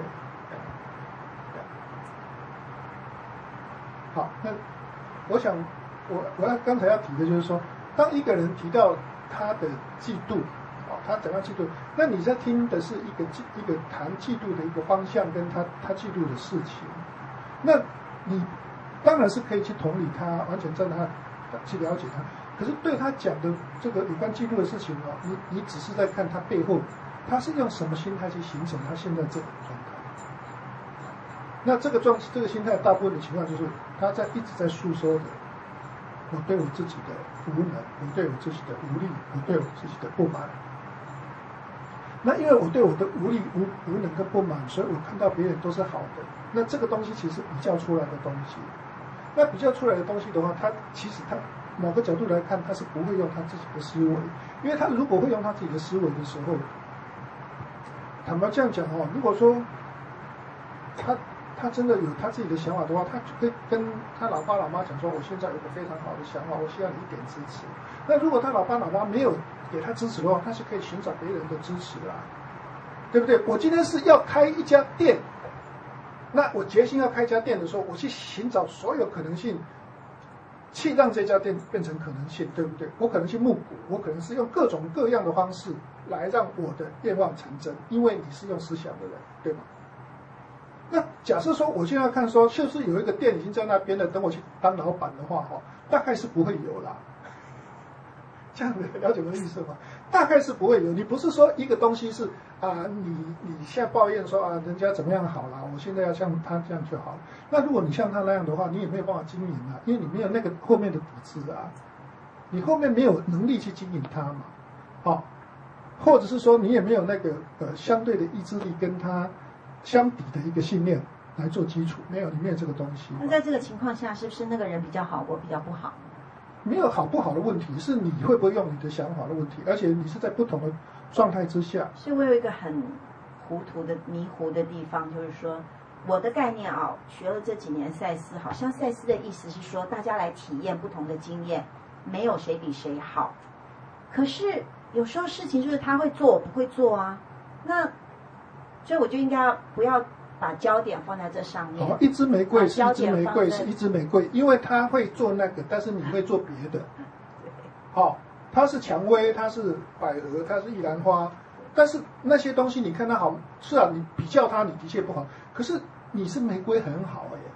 S4: 好，那我想，我我要刚才要提的就是说，当一个人提到他的嫉妒，哦，他怎样嫉妒？那你在听的是一个嫉一个谈嫉妒的一个方向，跟他他嫉妒的事情。那你当然是可以去同理他，完全站在他去了解他。可是对他讲的这个有关嫉妒的事情哦，你你只是在看他背后，他是用什么心态去形成他现在这种状态。那这个状这个心态，大部分的情况就是他在一直在诉说着我对我自己的无能，我对我自己的无力，我对我自己的不满。那因为我对我的无力、无无能跟不满，所以我看到别人都是好的。那这个东西其实比较出来的东西，那比较出来的东西的话，他其实他某个角度来看，他是不会用他自己的思维，因为他如果会用他自己的思维的时候，坦白这样讲哦，如果说他他真的有他自己的想法的话，他就可以跟他老爸老妈讲说，我现在有个非常好的想法，我需要你一点支持。那如果他老爸老妈没有给他支持的话，他是可以寻找别人的支持啦，对不对？我今天是要开一家店，那我决心要开一家店的时候，我去寻找所有可能性，去让这家店变成可能性，对不对？我可能去募股，我可能是用各种各样的方式来让我的愿望成真，因为你是用思想的人，对吗？那假设说我现在看说，就是有一个店已经在那边了，等我去当老板的话，哈，大概是不会有啦。这样子了解我的意思吗？大概是不会有。你不是说一个东西是啊，你你现在抱怨说啊，人家怎么样好啦，我现在要像他这样就好。那如果你像他那样的话，你也没有办法经营啊，因为你没有那个后面的底子啊，你后面没有能力去经营它嘛，好、哦，或者是说你也没有那个呃相对的意志力跟他相比的一个信念来做基础，没有，你没有这个东西。
S1: 那在这个情况下，是不是那个人比较好，我比较不好？
S4: 没有好不好的问题，是你会不会用你的想法的问题，而且你是在不同的状态之下。
S1: 所以我有一个很糊涂的迷糊的地方，就是说我的概念啊，学了这几年赛斯，好像赛斯的意思是说，大家来体验不同的经验，没有谁比谁好。可是有时候事情就是他会做，我不会做啊，那所以我就应该不要把焦点放在这上面。
S4: 好，一支玫瑰是一支玫瑰是一支玫瑰，因为他会做那个，但是你会做别的。好、哦，它是蔷薇，它是百合，它是玉兰花，但是那些东西你看它好，是啊，你比较它，你的确不好。可是你是玫瑰很好哎，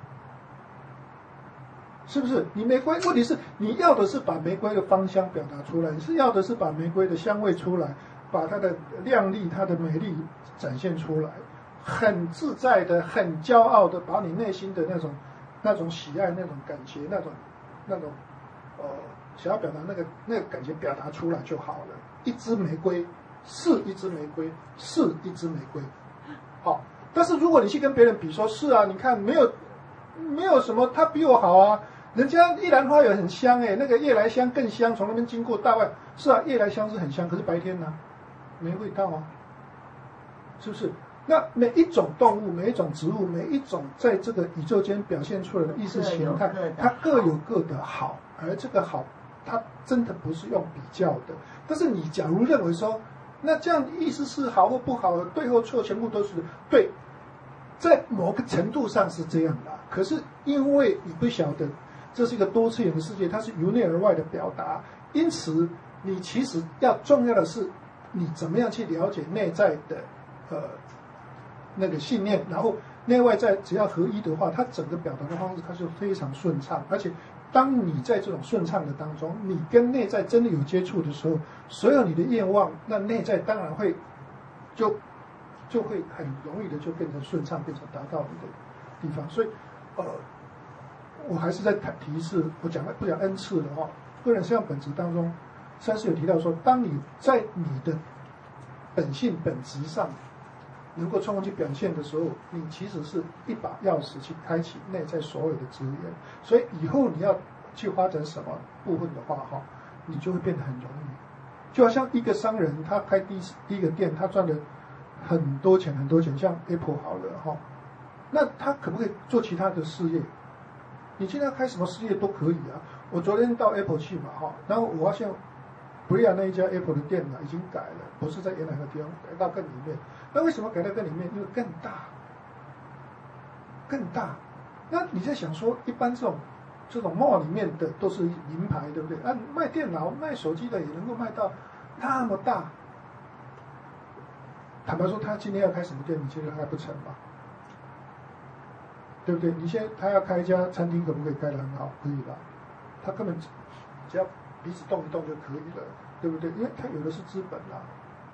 S4: 是不是？你玫瑰问题是你要的是把玫瑰的芳香表达出来，你是要的是把玫瑰的香味出来，把它的亮丽、它的美丽展现出来。很自在的、很骄傲的，把你内心的那种、那种喜爱、那种感觉、那种、那种，呃，想要表达那个那个感觉表达出来就好了。一支玫瑰是一支玫瑰，是一支玫瑰，好。但是如果你去跟别人比说，是啊，你看没有没有什么，他比我好啊，人家玉兰花也很香哎，那个夜来香更香，从那边经过大外，是啊，夜来香是很香，可是白天呢，没味道啊，是不是？那每一种动物、每一种植物、每一种在这个宇宙间表现出来的意识形态，它各有各的好，而这个好，它真的不是用比较的。但是你假如认为说，那这样意思是好或不好，对或错，全部都是对，在某个程度上是这样的。可是因为你不晓得，这是一个多次元的世界，它是由内而外的表达，因此你其实要重要的是，你怎么样去了解内在的，呃。那个信念，然后内外在只要合一的话，它整个表达的方式它就非常顺畅。而且，当你在这种顺畅的当中，你跟内在真的有接触的时候，所有你的愿望，那内在当然会就就会很容易的就变成顺畅，变成达到你的地方。所以，呃，我还是在提一次，我讲了不讲 N 次的话，个人实相本质当中，三师有提到说，当你在你的本性本质上能够充分去表现的时候，你其实是一把钥匙去开启内在所有的资源。所以以后你要去发展什么部分的话，哈，你就会变得很容易。就好像一个商人，他开第一第一个店，他赚了很多钱，很多钱，像 Apple 好了，哈，那他可不可以做其他的事业？你现在开什么事业都可以啊。我昨天到 Apple 去嘛，哈，然后我发现布利亚那一家 Apple 的店呢已经改了，不是在原来的地方，改到更里面。那为什么改到更里面？因为更大，更大。那你在想说，一般这种这种 mall 里面的都是名牌，对不对？啊，卖电脑、卖手机的也能够卖到那么大。坦白说，他今天要开什么店，你觉得开不成吧？对不对？你现在他要开一家餐厅，可不可以开得很好？可以啦，他根本只要鼻子动一动就可以了，对不对？因为他有的是资本啦。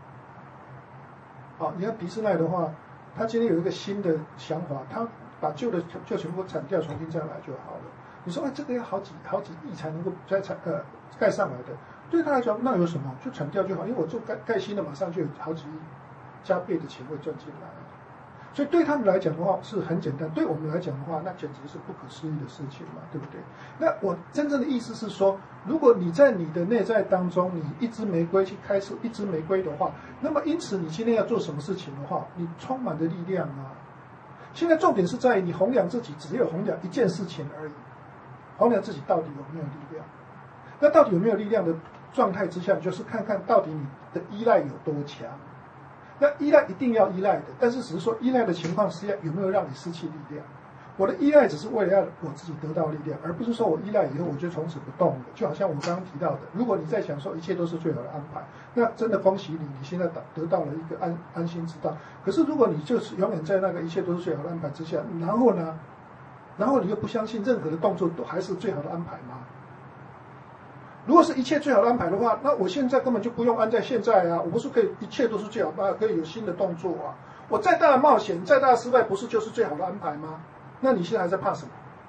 S4: 好，你看迪士尼的话，他今天有一个新的想法，他把旧的就全部铲掉，重新再来就好了。 你说啊，这个要好几好几亿才能够才才呃盖上来的，对他来讲那有什么？就铲掉就好，因为我做盖盖新的，马上就有好几亿加倍的钱会赚进来。所以对他们来讲的话是很简单，对我们来讲的话，那简直是不可思议的事情嘛，对不对？那我真正的意思是说，如果你在你的内在当中，你一支玫瑰去开出一支玫瑰的话，那么因此你今天要做什么事情的话，你充满的力量啊。现在重点是在于你弘扬自己，只有弘扬一件事情而已，弘扬自己到底有没有力量？那到底有没有力量的状态之下，就是看看到底你的依赖有多强。那依赖一定要依赖的，但是只是说依赖的情况之下有没有让你失去力量？我的依赖只是为了要我自己得到力量，而不是说我依赖以后我就从此不动了。就好像我刚刚提到的，如果你在想说一切都是最好的安排，那真的恭喜你，你现在得到了一个安安心之道。可是如果你就是永远在那个一切都是最好的安排之下，然后呢，然后你又不相信任何的动作都还是最好的安排吗？如果是一切最好的安排的话，那我现在根本就不用安在现在啊！我不是可以一切都是最好的安排，可以有新的动作啊！我再大的冒险，再大的失败，不是就是最好的安排吗？那你现在还在怕什么？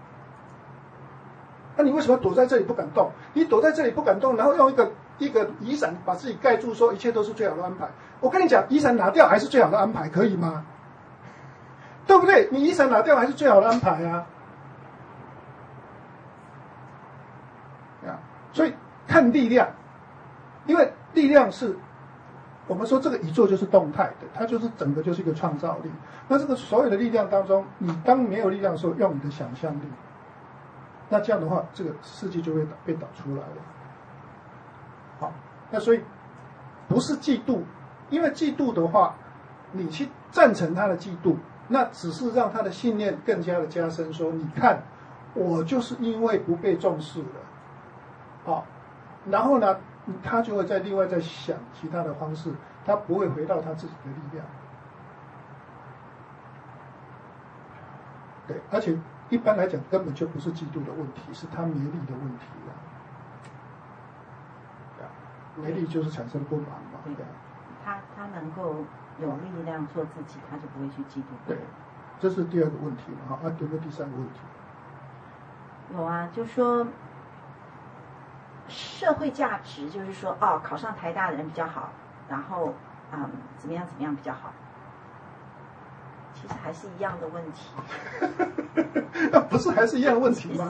S4: 那你为什么躲在这里不敢动？你躲在这里不敢动，然后用一个一个雨伞把自己盖住，说一切都是最好的安排。我跟你讲，雨伞拿掉还是最好的安排，可以吗？对不对？你雨伞拿掉还是最好的安排啊！啊，所以。看力量，因为力量是我们说这个宇宙就是动态的，它就是整个就是一个创造力。那这个所有的力量当中，你当没有力量的时候，用你的想象力，那这样的话，这个世界就会被导出来了。好，那所以不是嫉妒，因为嫉妒的话，你去赞成他的嫉妒，那只是让他的信念更加的加深。说你看，我就是因为不被重视了，好。然后呢，他就会在另外再想其他的方式，他不会回到他自己的力量。对，而且一般来讲根本就不是嫉妒的问题，是他没力的问题了。没力就是产生不满嘛。
S1: 对的，他他能够有力量做自己，他就不会去嫉妒。
S4: 对，这是第二个问题嘛。啊，有没有第三个问题？
S1: 有啊，就说。社会价值就是说，哦，考上台大的人比较好，然后，嗯，怎么样怎么样比较好？其实还是一样的问题。
S4: 那不是还是一样的问题吗？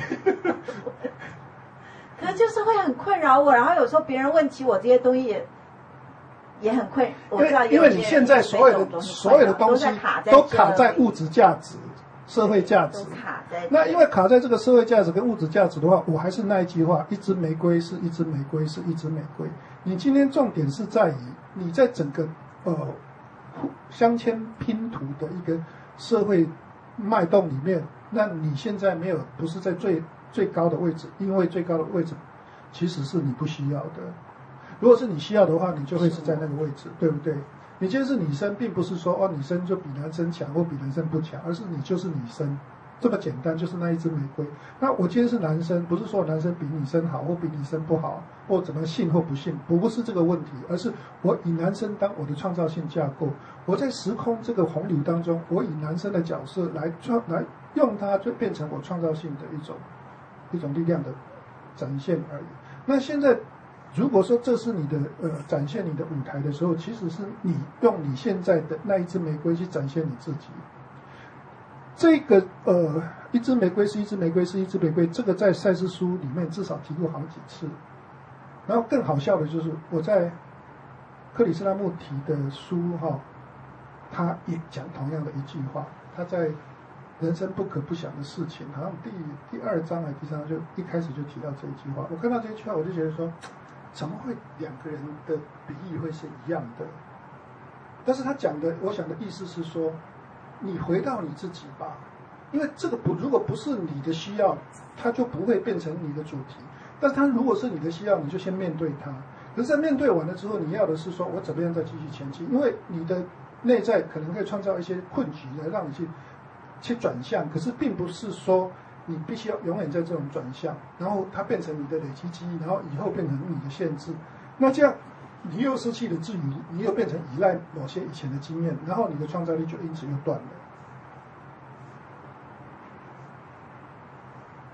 S1: 可是就是会很困扰我，然后有时候别人问起我这些东西也也很困。我知道
S4: 因为你现在所有的所有的东西都卡在物质价值。社会价值，那因为卡在这个社会价值跟物质价值的话，我还是那一句话：一支玫瑰是一支玫瑰是一支玫瑰。你今天重点是在于你在整个呃镶嵌拼图的一个社会脉动里面，那你现在没有不是在最最高的位置，因为最高的位置其实是你不需要的。如果是你需要的话，你就会是在那个位置，对不对？你今天是女生，并不是说哦女生就比男生强或比男生不强，而是你就是女生，这么简单，就是那一支玫瑰。那我今天是男生，不是说男生比女生好或比女生不好，或怎么信或不信，不是这个问题，而是我以男生当我的创造性架构，我在时空这个洪流当中，我以男生的角色来创来用它，就变成我创造性的一种一种力量的展现而已。那现在。如果说这是你的呃展现你的舞台的时候，其实是你用你现在的那一支玫瑰去展现你自己。这个呃一支玫瑰是一支玫瑰是一支玫瑰，这个在赛斯书里面至少提过好几次。然后更好笑的就是我在克里斯纳穆提的书哈、哦，他也讲同样的一句话。他在人生不可不想的事情，好像第第二章还是第三章就一开始就提到这一句话。我看到这一句话，我就觉得说。怎么会两个人的比喻会是一样的？但是他讲的，我想的意思是说，你回到你自己吧，因为这个不，如果不是你的需要，它就不会变成你的主题。但是它如果是你的需要，你就先面对它。可是，在面对完了之后，你要的是说我怎么样再继续前进？因为你的内在可能会创造一些困局来让你去去转向，可是并不是说。你必须要永远在这种转向，然后它变成你的累积记忆，然后以后变成你的限制。那这样你又失去了自由，你又变成依赖某些以前的经验，然后你的创造力就因此又断了。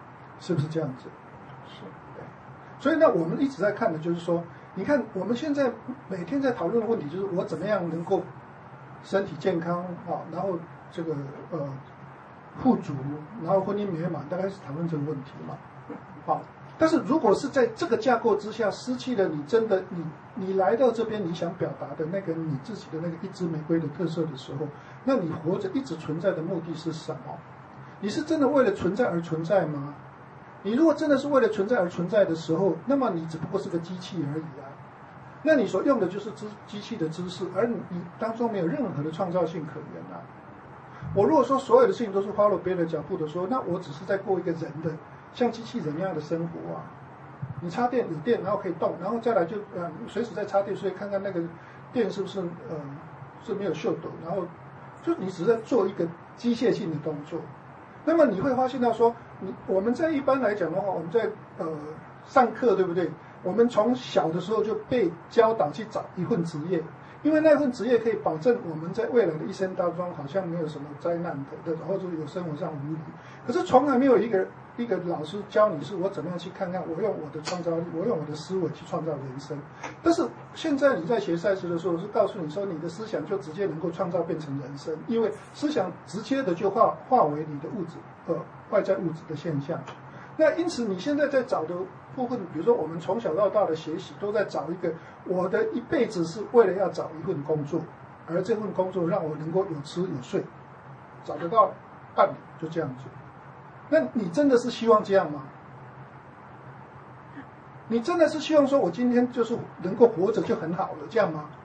S4: 是不是这样子？
S1: 是。
S4: 对。所以呢，我们一直在看的就是说，你看我们现在每天在讨论的问题就是我怎么样能够身体健康啊，然后这个呃富足，然后婚姻美满，大概是讨论这个问题嘛。好，但是如果是在这个架构之下失去了你真的你你来到这边你想表达的那个你自己的那个一枝玫瑰的特色的时候，那你活着一直存在的目的是什么？你是真的为了存在而存在吗？你如果真的是为了存在而存在的时候，那么你只不过是个机器而已啊。那你所用的就是知机器的知识，而你你当中没有任何的创造性可言啊。我如果说所有的事情都是 follow 别人的脚步的时候，那我只是在过一个人的像机器人一样的生活啊。你插电有电，然后可以动，然后再来就呃随时在插电，所以看看那个电是不是呃是没有锈抖，然后就你只是在做一个机械性的动作。那么你会发现到说，你我们在一般来讲的话，我们在呃上课对不对？我们从小的时候就被教导去找一份职业，因为那份职业可以保证我们在未来的一生当中好像没有什么灾难的，或者有生活上无虞。可是从来没有一个一个老师教你是我怎么样去看看，我用我的创造力，我用我的思维去创造人生。但是现在你在学赛事的时候，是告诉你说你的思想就直接能够创造变成人生，因为思想直接的就化化为你的物质呃外在物质的现象。那因此你现在在找的部分，比如说我们从小到大的学习都在找一个，我的一辈子是为了要找一份工作，而这份工作让我能够有吃有睡，找得到伴侣，就这样子。那你真的是希望这样吗？你真的是希望说我今天就是能够活着就很好了，这样吗？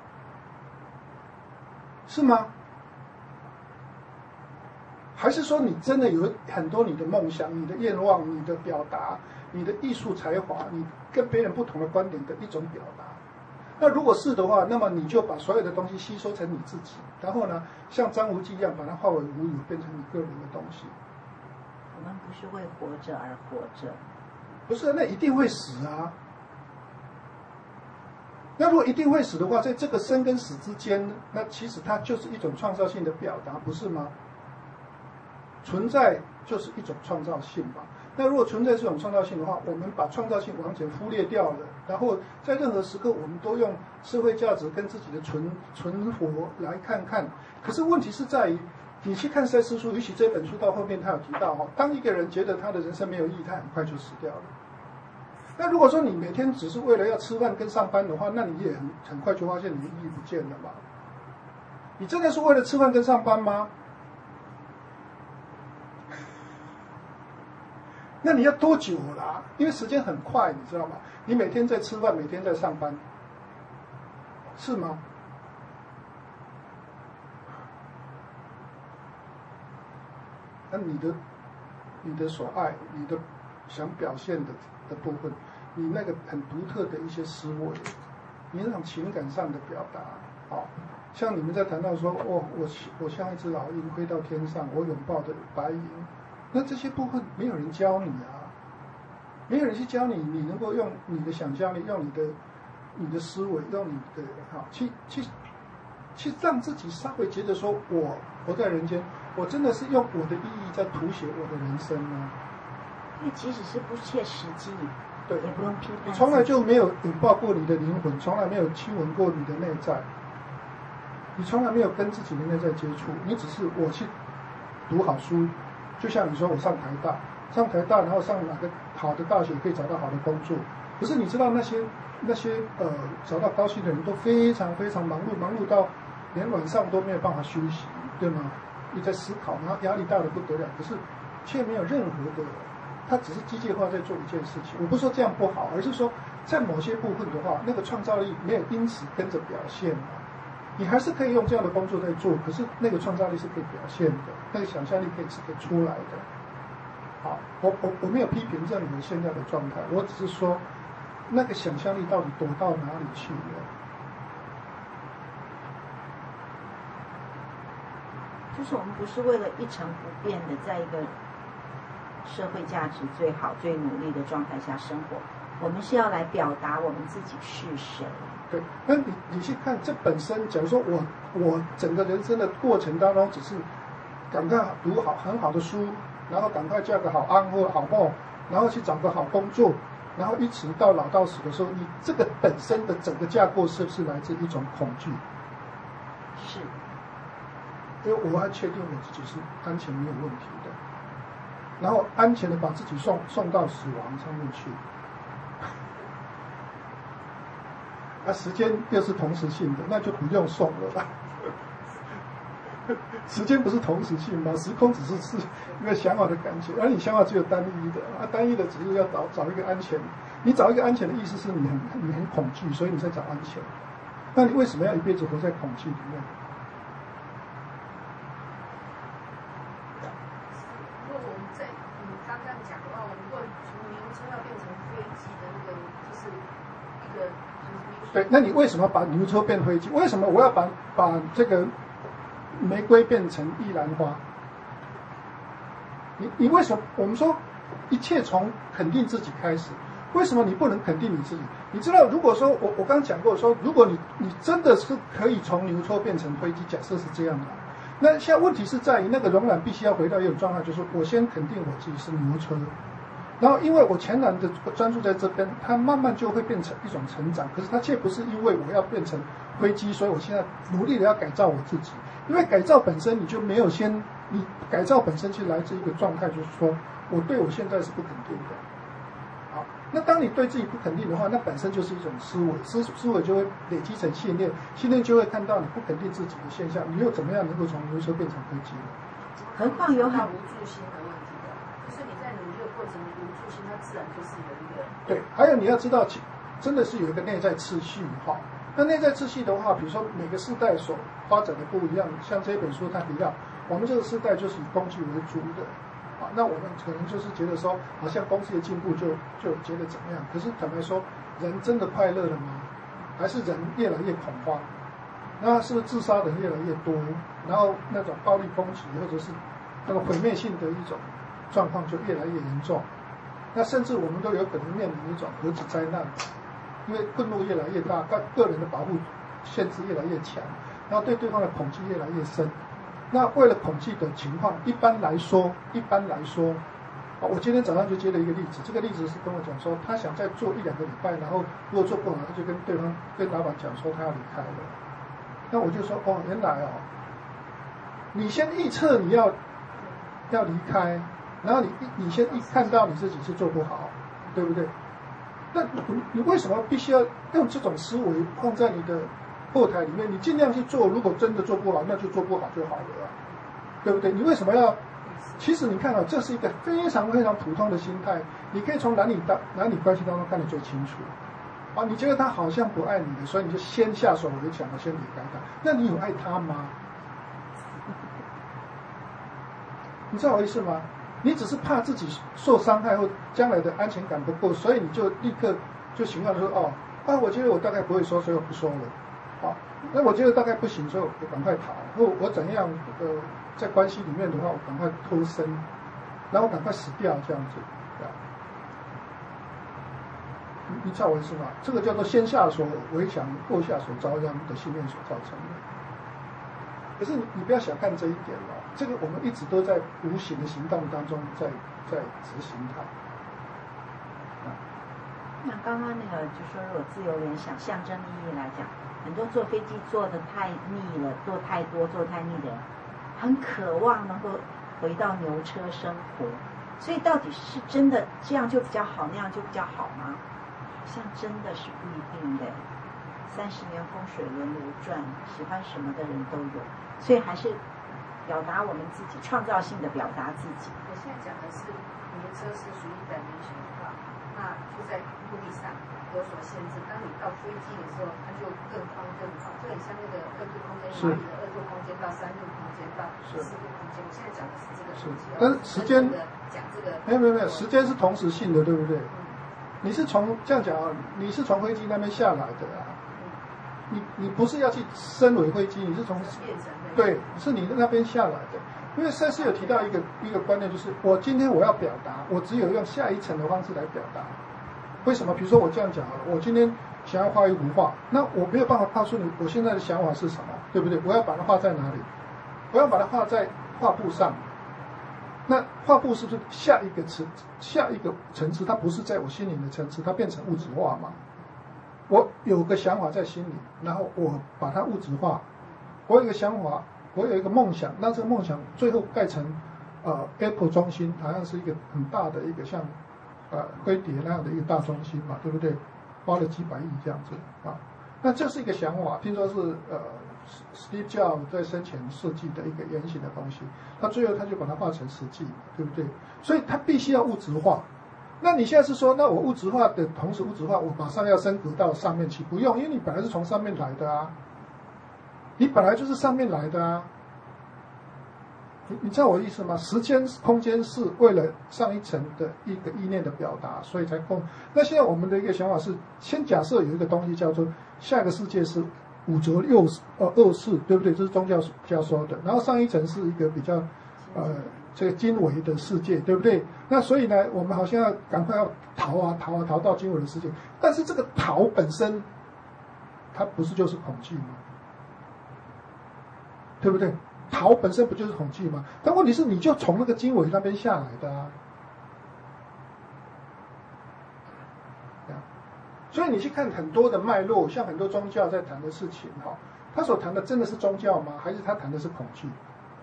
S4: 是吗？还是说你真的有很多你的梦想、你的愿望、你的表达、你的艺术才华，你跟别人不同的观点的一种表达？那如果是的话，那么你就把所有的东西吸收成你自己，然后呢，像张无忌一样把它化为无有，变成你个人的东西。
S1: 我们不是为活着而活着。
S4: 不是，那一定会死啊。那如果一定会死的话，在这个生跟死之间，那其实它就是一种创造性的表达，不是吗？存在就是一种创造性吧。那如果存在这种创造性的话，我们把创造性完全忽略掉了，然后在任何时刻我们都用社会价值跟自己的存存活来看看。可是问题是在于，你去看赛斯书，尤其这本书到后面他有提到哦，当一个人觉得他的人生没有意义，他很快就死掉了。那如果说你每天只是为了要吃饭跟上班的话，那你也很很快就发现你的意义不见了嘛。你真的是为了吃饭跟上班吗？那你要多久啦？因为时间很快，你知道吗？你每天在吃饭，每天在上班，是吗？那你的、你的所爱、你的想表现的的部分，你那个很独特的一些思维，你那种情感上的表达，好，像你们在谈到说，哦，我我像一只老鹰飞到天上，我拥抱着白云。那这些部分没有人教你啊，没有人去教你，你能够用你的想象力，用你的、你的思维，用你的哈，去去去让自己稍微觉得说，我活在人间，我真的是用我的意义在谱写我的人生呢。
S1: 因为即使是不切实际，
S4: 对，
S1: 也不用批判。
S4: 从来就没有拥抱过你的灵魂，从来没有亲吻过你的内在，你从来没有跟自己的内在接触，你只是我去读好书。就像你说我上台大，上台大然后上哪个好的大学可以找到好的工作，可是你知道那些那些呃找到高薪的人都非常非常忙碌，忙碌到连晚上都没有办法休息，对吗？你在思考，然后压力大得不得了，可是却没有任何的，他只是机械化在做一件事情。我不是说这样不好，而是说在某些部分的话，那个创造力没有因此跟着表现啊。你还是可以用这样的工作在做，可是那个创造力是可以表现的，那个想象力可以是可以出来的。好，我我我没有批评任何现在的状态，我只是说那个想象力到底躲到哪里去了？
S1: 就是我们不是为了一成不变的在一个社会价值最好、最努力的状态下生活，我们是要来表达我们自己是谁。
S4: 对，那你你去看这本身，假如说我我整个人生的过程当中，只是赶快读好很好的书，然后赶快嫁个好安或好报， 然后去找个好工作，然后一直到老到死的时候，你这个本身的整个架构是不是来自一种恐惧？
S1: 是，
S4: 因为我要确定我自己是安全没有问题的，然后安全的把自己送送到死亡上面去。啊，时间又是同时性的，那就不用送了吧。时间不是同时性吗？时空只是是一个想法的感觉，而你想法只有单一的，啊，单一的只是要找找一个安全。你找一个安全的意思是你很你很恐惧，所以你在找安全。那你为什么要一辈子活在恐惧里面？
S3: 如果我们在你刚刚讲的话，我们如果从牛车要变成飞机的那个，就是一个。
S4: 对，那你为什么把牛车变飞机？为什么我要把把这个玫瑰变成玉兰花？你你为什么？我们说一切从肯定自己开始，为什么你不能肯定你自己？你知道，如果说我我刚刚讲过说，如果你你真的是可以从牛车变成飞机，假设是这样的，那现在问题是在于那个容染必须要回到一种状态，就是我先肯定我自己是牛车。然后，因为我全然的专注在这边，它慢慢就会变成一种成长。可是它却不是因为我要变成飞机，所以我现在努力的要改造我自己。因为改造本身你就没有先，你改造本身就来自一个状态，就是说我对我现在是不肯定的。好，那当你对自己不肯定的话，那本身就是一种思维，思思维就会累积成信念，信念就会看到你不肯定自己的现象，你又怎么样能够从牛车变成飞机呢？
S1: 何况有很
S3: 无助心的问题的，就是你在努力的过程里，无助心它自然就是有一个。
S4: 对，还有你要知道，真的是有一个内在秩序哈。那内在秩序的话，比如说每个世代所发展的不一样，像这本书它提到，我们这个世代就是以工具为主的，啊，那我们可能就是觉得说，好像公司的进步就就觉得怎么样？可是坦白说，人真的快乐了吗？还是人越来越恐慌？那是不是自杀的人越来越多？然后那种暴力攻击或者是那个毁灭性的一种状况就越来越严重？那甚至我们都有可能面临一种核子灾难。因为愤怒越来越大，个个人的保护限制越来越强，然后对对方的恐惧越来越深。那为了恐惧的情况，一般来说，一般来说，啊，我今天早上就接了一个例子，这个例子是跟我讲说，他想再做一两个礼拜，然后如果做不好，他就跟对方跟老板讲说他要离开了。那我就说，哦，原来哦，你先预测你要要离开，然后你你先一看到你自己是做不好，对不对？那你你为什么必须要用这种思维放在你的后台里面？你尽量去做，如果真的做不好，那就做不好就好了啊，对不对？你为什么要？其实你看啊，这是一个非常非常普通的心态，你可以从男女当男女关系当中看得最清楚。啊，你觉得他好像不爱你的，所以你就先下手为强，先离开他。那你有爱他吗？你知道我意思吗？你只是怕自己受伤害或将来的安全感不够，所以你就立刻就习惯说哦啊，我觉得我大概不会说，所以我不说了。好，那我觉得大概不行，所以我赶快逃。或我怎样呃，在关系里面的话，我赶快脱身，然后赶快死掉这样子。你你知道我意思吗？这个叫做先下手为强，后下手遭殃的信念所造成的。可是你你不要小看这一点哦，这个我们一直都在无形的行动当中在在执行它。
S1: 那刚刚那个就说，如果自由联想象征意义来讲，很多坐飞机坐得太腻了，坐太多坐太腻的人，很渴望能够回到牛车生活。所以到底是真的这样就比较好，那样就比较好吗？好像真的是不一定的。三十年风水轮流转，喜欢什么的人都有，所以还是表达我们自己，创造性的表达自己。
S3: 我现在讲的是牛车是属于dimension化，那就在陆地上有所限制。当你到飞机的时候，它就更宽更宽，就很像那个二度空间，哪里的二度空间到三度空间到四度空间。我现在讲的是这个东西，
S4: 但是时间
S3: 讲这个
S4: 没有没有没有，时间是同时性的，对不对？你是从这样讲啊，你是从飞机那边下来的啊。你你不是要去升为飞机，你是从对，是你那边下来的。因为赛斯有提到一个一个观念，就是我今天我要表达，我只有用下一层的方式来表达。为什么？比如说我这样讲好了，我今天想要画一幅画，那我没有办法告诉你我现在的想法是什么，对不对？我要把它画在哪里？我要把它画在画布上。 那画布是不是下一个层下一个层次？它不是在我心灵的层次，它变成物质化嘛？我有个想法在心里，然后我把它物质化。我有一个想法，我有一个梦想，那这个梦想最后盖成呃 Apple 中心，好像是一个很大的一个像呃飞碟那样的一个大中心嘛，对不对？花了几百亿这样子啊。那这是一个想法，听说是呃 Steve Jobs 在生前设计的一个原型的东西，他最后他就把它画成实际，对不对？所以它必须要物质化。那你现在是说，那我物质化的同时物质化，我马上要升格到上面去？不用，因为你本来是从上面来的啊，你本来就是上面来的啊。你你知道我的意思吗？时间空间是为了上一层的一个意念的表达，所以才空。那现在我们的一个想法是，先假设有一个东西叫做下一个世界是五浊六呃恶世，对不对？这是宗教家说的。然后上一层是一个比较呃这个经纬的世界，对不对？那所以呢，我们好像要赶快要逃啊逃啊逃到经纬的世界，但是这个逃本身，它不是就是恐惧吗？对不对？逃本身不就是恐惧吗？但问题是，你就从那个经纬那边下来的啊。所以你去看很多的脉络，像很多宗教在谈的事情，哈，他所谈的真的是宗教吗？还是他谈的是恐惧？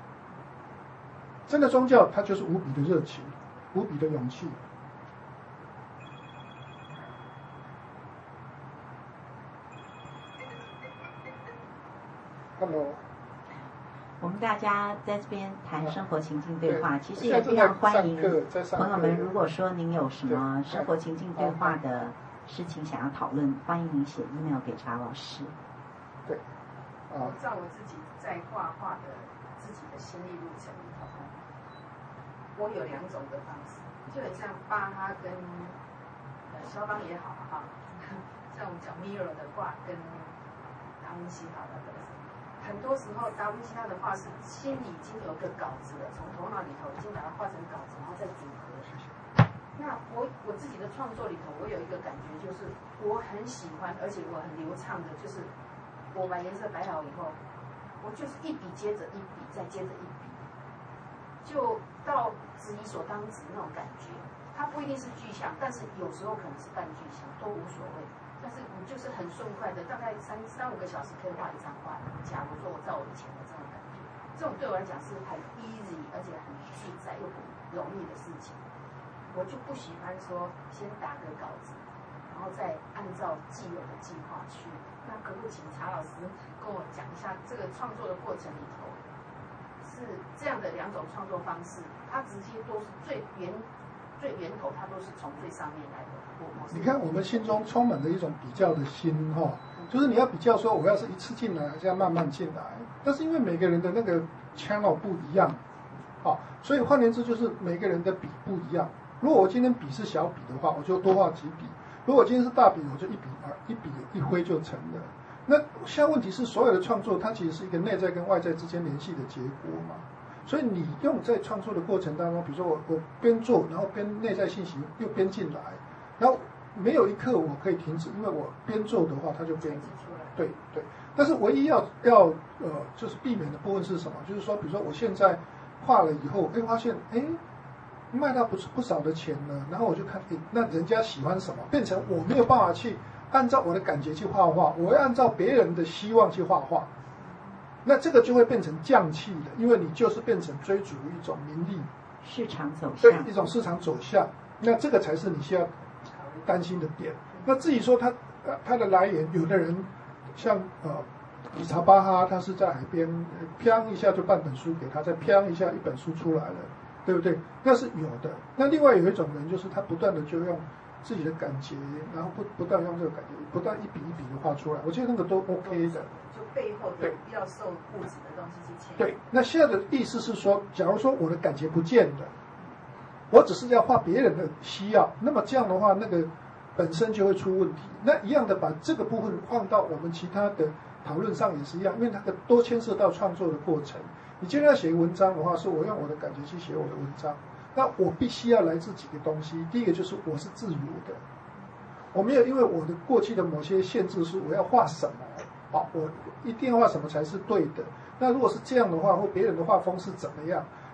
S4: 真的宗教，它就是无比的热情，无比的勇气。Hello。
S1: 我们大家在这边谈生活情境对话，
S4: 对
S1: 其实也非常欢迎朋友们。如果说您有什么
S4: 对
S1: 生活情境对话的事情想要讨论，欢迎您写 email 给查老师。
S4: 对，啊，
S3: 照我自己在画画的自己的心理路程里头，我有两种的方式，就很像巴哈跟呃肖邦也好哈，像我们讲 mirror 的画跟达文西好了。很多时候，达文西他的画是心里已经有个稿子了，从头脑里头已经把它画成稿子，然后再组合。那我我自己的创作里头，我有一个感觉，就是我很喜欢，而且我很流畅的，就是我把颜色摆好以后，我就是一笔接着一笔，再接着一笔，就到质疑所当执那种感觉。它不一定是具象，但是有时候可能是半具象，都无所谓。但是你就是很顺快的，大概三三五个小时可以画一张画。假如说我照我以前的这种感觉，这种对我来讲是很 easy， 而且很自在又很容易的事情。我就不喜欢说先打个稿子，然后再按照既有的计划去。那可不可以请查老师跟我讲一下这个创作的过程里头，是这样的两种创作方式，它直接都是最源最源头，它都是从最上面来的。
S4: 你看，我们心中充满了一种比较的心，哈、哦，就是你要比较说，我要是一次进来，还是要慢慢进来？但是因为每个人的那个 channel 不一样，好、哦，所以换言之，就是每个人的笔不一样。如果我今天笔是小笔的话，我就多画几笔；如果今天是大笔，我就一笔啊一笔一挥就成了。那现在问题是，所有的创作它其实是一个内在跟外在之间联系的结果嘛。所以你用在创作的过程当中，比如说我我边做，然后边内在信息又边进来。然后没有一刻我可以停止，因为我边做的话，它就边对对。但是唯一要要呃，就是避免的部分是什么？就是说，比如说我现在画了以后，哎，发现哎卖到不是不少的钱了，然后我就看，哎，那人家喜欢什么？变成我没有办法去按照我的感觉去画画，我要按照别人的希望去画画，那这个就会变成匠气的，因为你就是变成追逐一种名利
S1: 市场走
S4: 对
S1: 向，
S4: 一种市场走向，那这个才是你需要担心的点。那至于说它呃它的来源，有的人像呃理查巴哈，他是在海边，啪一下就半本书给他，再啪一下一本书出来了，对不对？那是有的。那另外有一种人，就是他不断的就用自己的感觉，然后不不断用这个感觉，不断一笔一笔的画出来，我觉得那个都 OK 的。
S3: 就背后的要受物质的东西去牵。
S4: 对，那现在的意思是说，假如说我的感觉不见了，我只是要画别人的需要，那么这样的话，那个本身就会出问题。那一样的把这个部分放到我们其他的讨论上也是一样，因为它的都牵涉到创作的过程。你今天要写文章的话，是我用我的感觉去写我的文章，那我必须要来自几个东西。第一个就是我是自由的，我没有因为我的过去的某些限制是我要画什么，好，我一定要画什么才是对的。那如果是这样的话，或别人的画风是怎么样，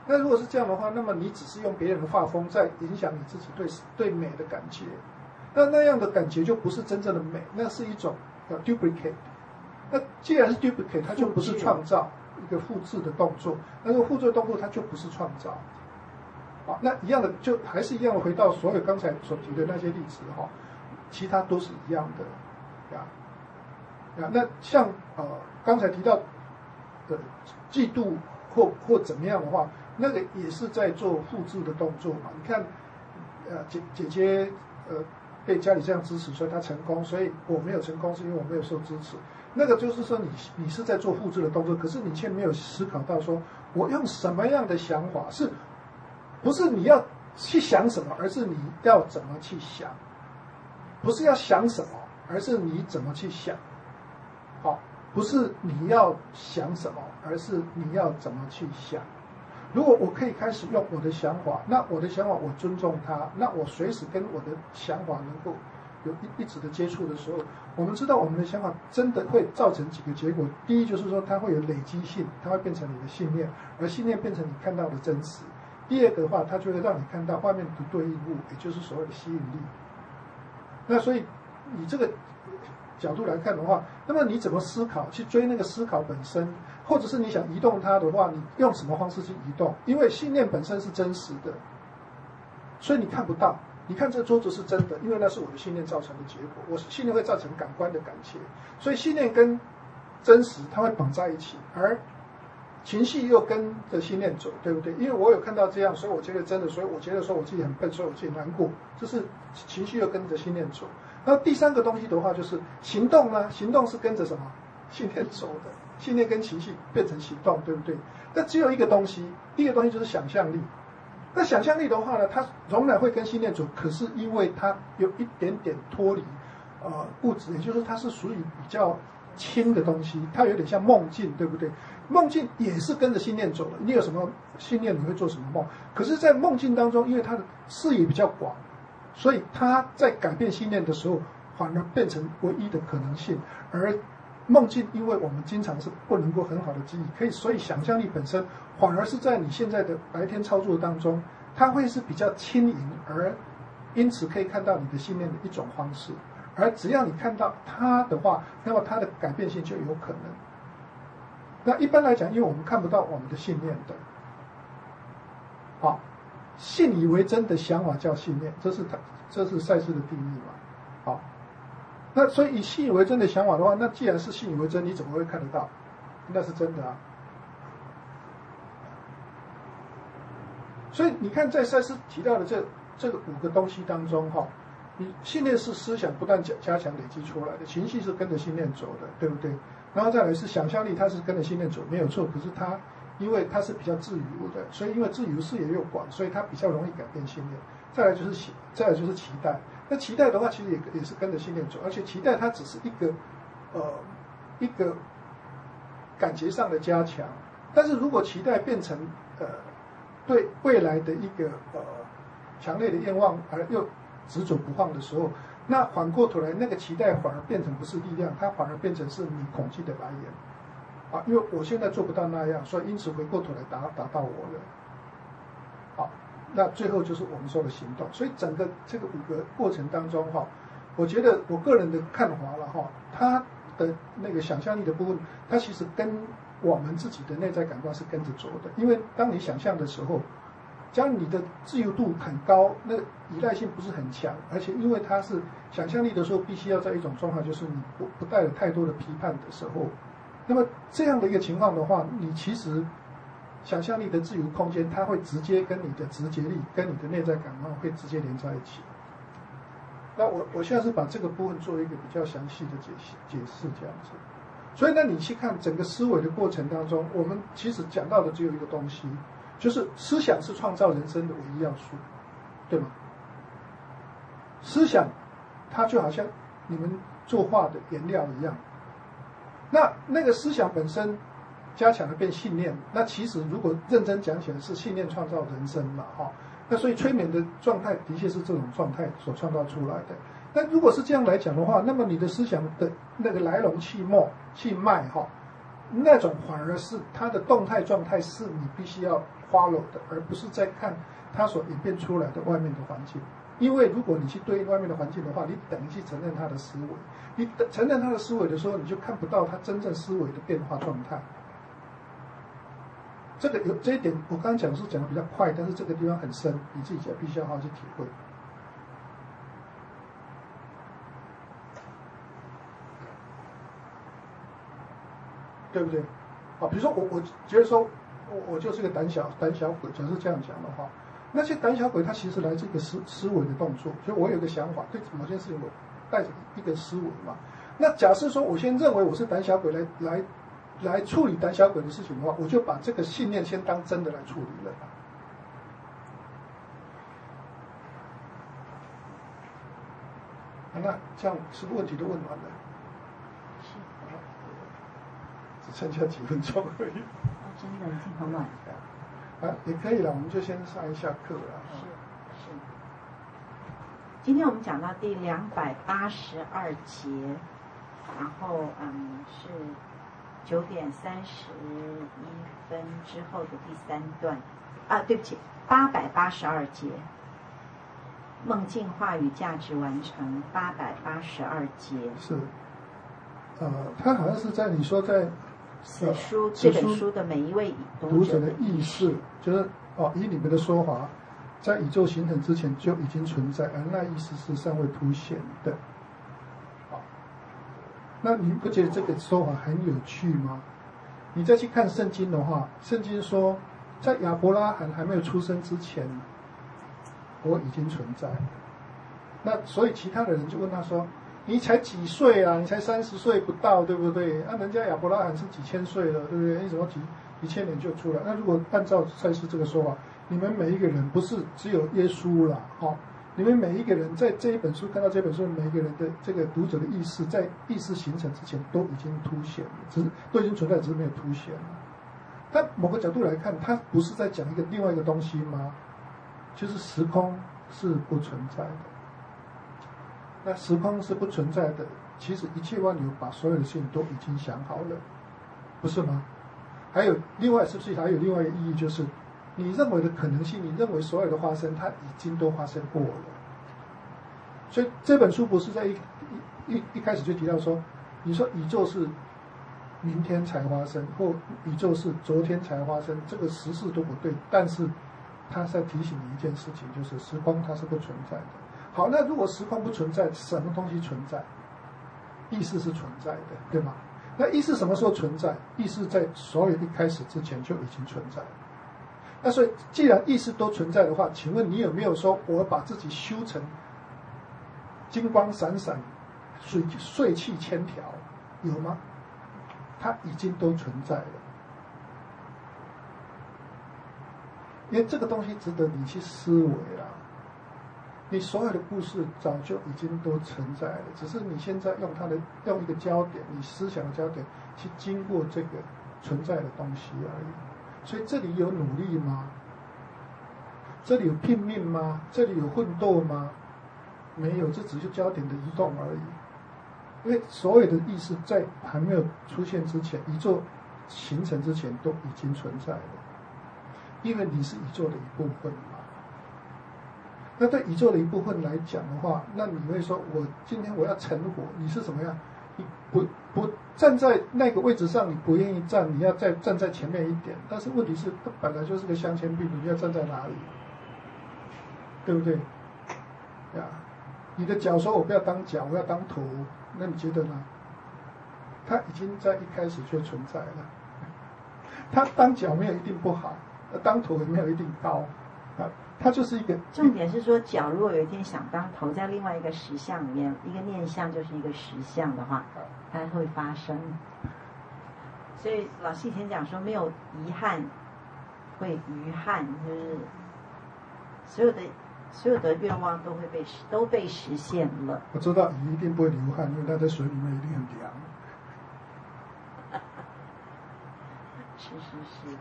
S4: 那如果是这样的话，那么你只是用别人的画风在影响你自己对对美的感觉，那那样的感觉就不是真正的美，那是一种呃 duplicate。那既然是 duplicate， 它就不是创造一个复制的动作，那个复制的动作它就不是创造。好，那一样的就还是一样的，回到所有刚才所提的那些例子哈、哦，其他都是一样的呀呀。那像呃刚才提到的嫉妒或或怎么样的话，那个也是在做复制的动作嘛。你看，呃姐姐姐呃被家里这样支持，所以她成功，所以我没有成功是因为我没有受支持。那个就是说你你是在做复制的动作，可是你却没有思考到说我用什么样的想法是。不是你要去想什么，而是你要怎么去想；不是要想什么，而是你怎么去想。好，不是你要想什么，而是你要怎么去想。如果我可以开始用我的想法，那我的想法我尊重它，那我随时跟我的想法能够有一一直的接触的时候，我们知道我们的想法真的会造成几个结果。第一就是说它会有累积性，它会变成你的信念，而信念变成你看到的真实。第二个的话，它就会让你看到外面的对应物，也就是所谓的吸引力。那所以以这个角度来看的话，那么你怎么思考，去追那个思考本身，或者是你想移动它的话，你用什么方式去移动？因为信念本身是真实的，所以你看不到。你看这桌子是真的，因为那是我的信念造成的结果。我信念会造成感官的感觉，所以信念跟真实它会绑在一起，而情绪又跟着信念走，对不对？因为我有看到这样，所以我觉得真的，所以我觉得说我自己很笨，所以我自己难过，这是情绪又跟着信念走。那第三个东西的话，就是行动呢？行动是跟着什么？信念走的，信念跟情绪变成行动，对不对？那只有一个东西，第一个东西就是想象力。那想象力的话呢，它仍然会跟信念走，可是因为它有一点点脱离呃物质，也就是它是属于比较轻的东西，它有点像梦境，对不对？梦境也是跟着信念走的，你有什么信念，你会做什么梦。可是，在梦境当中，因为它的视野比较广，所以它在改变信念的时候，反而变成唯一的可能性。而梦境，因为我们经常是不能够很好的记忆，可以，所以想象力本身反而是在你现在的白天操作当中，它会是比较轻盈，而因此可以看到你的信念的一种方式。而只要你看到它的话，那么它的改变性就有可能。那一般来讲，因为我们看不到我们的信念的，好，信以为真的想法叫信念，这是它，这是赛斯的定义嘛？好，那所以以信以为真的想法的话，那既然是信以为真，你怎么会看得到？那是真的啊。所以你看，在赛斯提到的这这个五个东西当中，哈，你信念是思想不断加加强累积出来的，情绪是跟着信念走的，对不对？然后再来是想象力，它是跟着信念走，没有错。可是它因为它是比较自由的，所以因为自由视野又广，所以它比较容易改变信念。再来就是期，再来就是期待。那期待的话，其实也也是跟着信念走，而且期待它只是一个呃一个感觉上的加强。但是如果期待变成呃对未来的一个呃强烈的愿望，而又执着不放的时候，那反过头来，那个期待反而变成不是力量，它反而变成是你恐惧的来源啊！因为我现在做不到那样，所以因此回过头来达达到我了。好，那最后就是我们说的行动。所以整个这个五个过程当中哈，我觉得我个人的看法了哈，它的那个想象力的部分，它其实跟我们自己的内在感官是跟着走的。因为当你想象的时候，假如你的自由度很高，那依赖性不是很强，而且因为它是想象力的时候，必须要在一种状况，就是你不不带有太多的批判的时候，那么这样的一个情况的话，你其实想象力的自由空间，它会直接跟你的直觉力、跟你的内在感官会直接连在一起。那我我现在是把这个部分做一个比较详细的解释解释这样子。所以呢，你去看整个思维的过程当中，我们其实讲到的只有一个东西。就是思想是创造人生的唯一要素，对吗？思想它就好像你们作画的颜料一样，那那个思想本身加强了变信念，那其实如果认真讲起来是信念创造人生嘛，哈、哦，那所以催眠的状态的确是这种状态所创造出来的。那如果是这样来讲的话，那么你的思想的那个来龙去脉去脉哈、哦，那种反而是它的动态状态是你必须要 follow 的，而不是在看它所演变出来的外面的环境。因为如果你去对应外面的环境的话，你等于去承认他的思维，你承认他的思维的时候，你就看不到他真正思维的变化状态。这个有这一点，我刚刚讲是讲的比较快，但是这个地方很深，你自己也必须要好好去体会，对不对？啊，比如说我我觉得说，我我就是个胆小胆小鬼，假设这样讲的话。那些胆小鬼，他其实来自一个思思维的动作，所以我有个想法，对某件事情我带着一个思维嘛。那假设说我先认为我是胆小鬼来来来处理胆小鬼的事情的话，我就把这个信念先当真的来处理了。那这样是不是问题都问完了？
S1: 是，
S4: 只剩下几分钟而已。
S1: 哦，真的已经很晚了。
S4: 啊，也可以了，我们就先上一下课了。
S1: 是是。今天我们讲到第两百八十二节，然后嗯是九点三十一分之后的第三段，啊，对不起，八百八十二节，梦境话语价值完成，八百八十二节。
S4: 是，呃，他好像是在你说在。
S1: 此书这本书的每一位
S4: 读者的意识，就是哦，以你们的说法，在宇宙形成之前就已经存在，而那意识是尚未凸显的。好，那你不觉得这个说法很有趣吗？你再去看圣经的话，圣经说，在亚伯拉罕还没有出生之前，我已经存在。那所以其他的人就问他说，你才几岁啊？你才三十岁不到，对不对？那、啊、人家亚伯拉罕是几千岁了，对不对？你怎么几几千年就出来？那如果按照赛斯这个说法，你们每一个人不是只有耶稣啦，哦，你们每一个人在这一本书看到这本书，每一个人的这个读者的意识，在意识形成之前都已经凸显了，只是都已经存在，只是没有凸显了。但某个角度来看，它不是在讲一个另外一个东西吗？就是时空是不存在的。那时空是不存在的，其实一切万有把所有的事情都已经想好了，不是吗？还有另外是不是还有另外一个意义，就是你认为的可能性，你认为所有的发生，它已经都发生过了。所以这本书不是在一一一一开始就提到说，你说宇宙是明天才发生，或宇宙是昨天才发生，这个时事都不对。但是它在提醒你一件事情，就是时空它是不存在的。好，那如果时空不存在，什么东西存在？意识是存在的，对吗？那意识什么时候存在？意识在所有一开始之前就已经存在。那所以，既然意识都存在的话，请问你有没有说我把自己修成金光闪闪、水帅气千条？有吗？它已经都存在了。因为这个东西值得你去思维啊。你所有的故事早就已经都存在了，只是你现在用它的用一个焦点，你思想的焦点去经过这个存在的东西而已。所以这里有努力吗？这里有拼命吗？这里有奋斗吗？没有，这只是焦点的移动而已。因为所有的意识在还没有出现之前，宇宙形成之前都已经存在了，因为你是宇宙的一部分嘛。那对宇宙的一部分来讲的话，那你会说，我今天我要成佛，你是怎么样？你不不站在那个位置上，你不愿意站，你要再站在前面一点。但是问题是，它本来就是个镶嵌壁，你要站在哪里？对不对？呀，你的脚说我不要当脚，我要当头，那你觉得呢？它已经在一开始就存在了。它当脚没有一定不好，当头也没有一定高啊。它就是一个
S1: 重点是说，脚如果有一天想当头，在另外一个实相里面，一个念相就是一个实相的话，它会发生。所以老师以前讲说，没有遗憾会余憾，就是所有的所有的愿望都会被都被实现了。
S4: 我知道鱼一定不会流汗，因为它在水里面一定很凉。
S1: 是是是。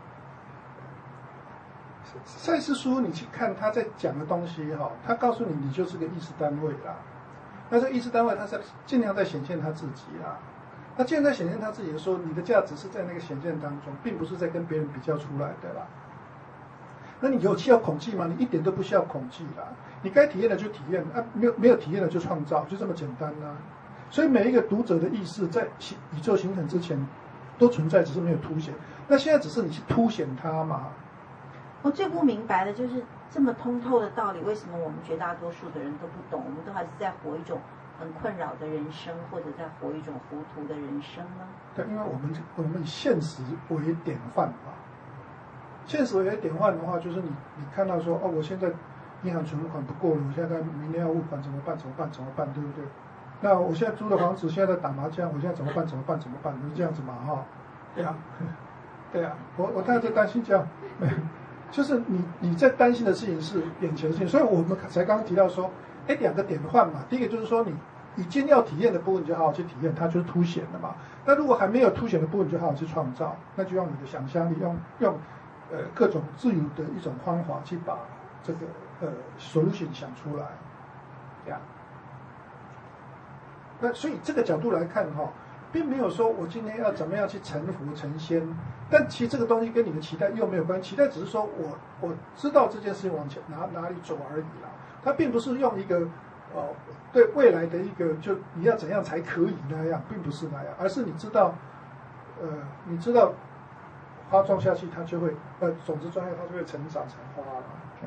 S4: 赛斯书你去看他在讲的东西哈，他告诉你你就是个意识单位啦。那这个意识单位他在尽量在显现他自己啦。那既然在显现他自己的时候，你的价值是在那个显现当中，并不是在跟别人比较出来的啦。 那你有需要恐惧吗？你一点都不需要恐惧啦，你该体验的就体验啊，没有没有体验的就创造，就这么简单啦、啊。所以每一个读者的意识在宇宙形成之前都存在，只是没有凸显。那现在只是你去凸显它嘛。
S1: 我最不明白的就是这么通透的道理，为什么我们绝大多数的人都不懂？我们都还是在活一种很困扰的人生，或者在活一种糊涂的人生呢？
S4: 对，因为我们我们以现实为典范嘛。现实为典范的话，就是你你看到说哦，我现在银行存款不够了，我现在明年要付款怎么办？怎么办？怎么办？对不对？那我现在租的房子现在在打麻将，我现在怎么办？怎么办？怎么办？就是这样子嘛，哈。对啊，对啊，我我当然在担心这样，就是你你在担心的事情是眼前的事情，所以我们才刚刚提到说，哎，两个典范嘛。第一个就是说你已经要体验的部分，你就好好去体验，它就是凸显的嘛。那如果还没有凸显的部分，你就好好去创造，那就用你的想象力，用用呃各种自由的一种方法去把这个呃 solution 想出来，这样。那所以这个角度来看哈、哦，并没有说我今天要怎么样去成佛成仙，但其实这个东西跟你的期待又没有关系，期待只是说我我知道这件事情往前哪哪里走而已啦，它并不是用一个呃对未来的一个就你要怎样才可以那样，并不是那样，而是你知道呃你知道花种下去它就会呃种子种下去它就会成长成花了，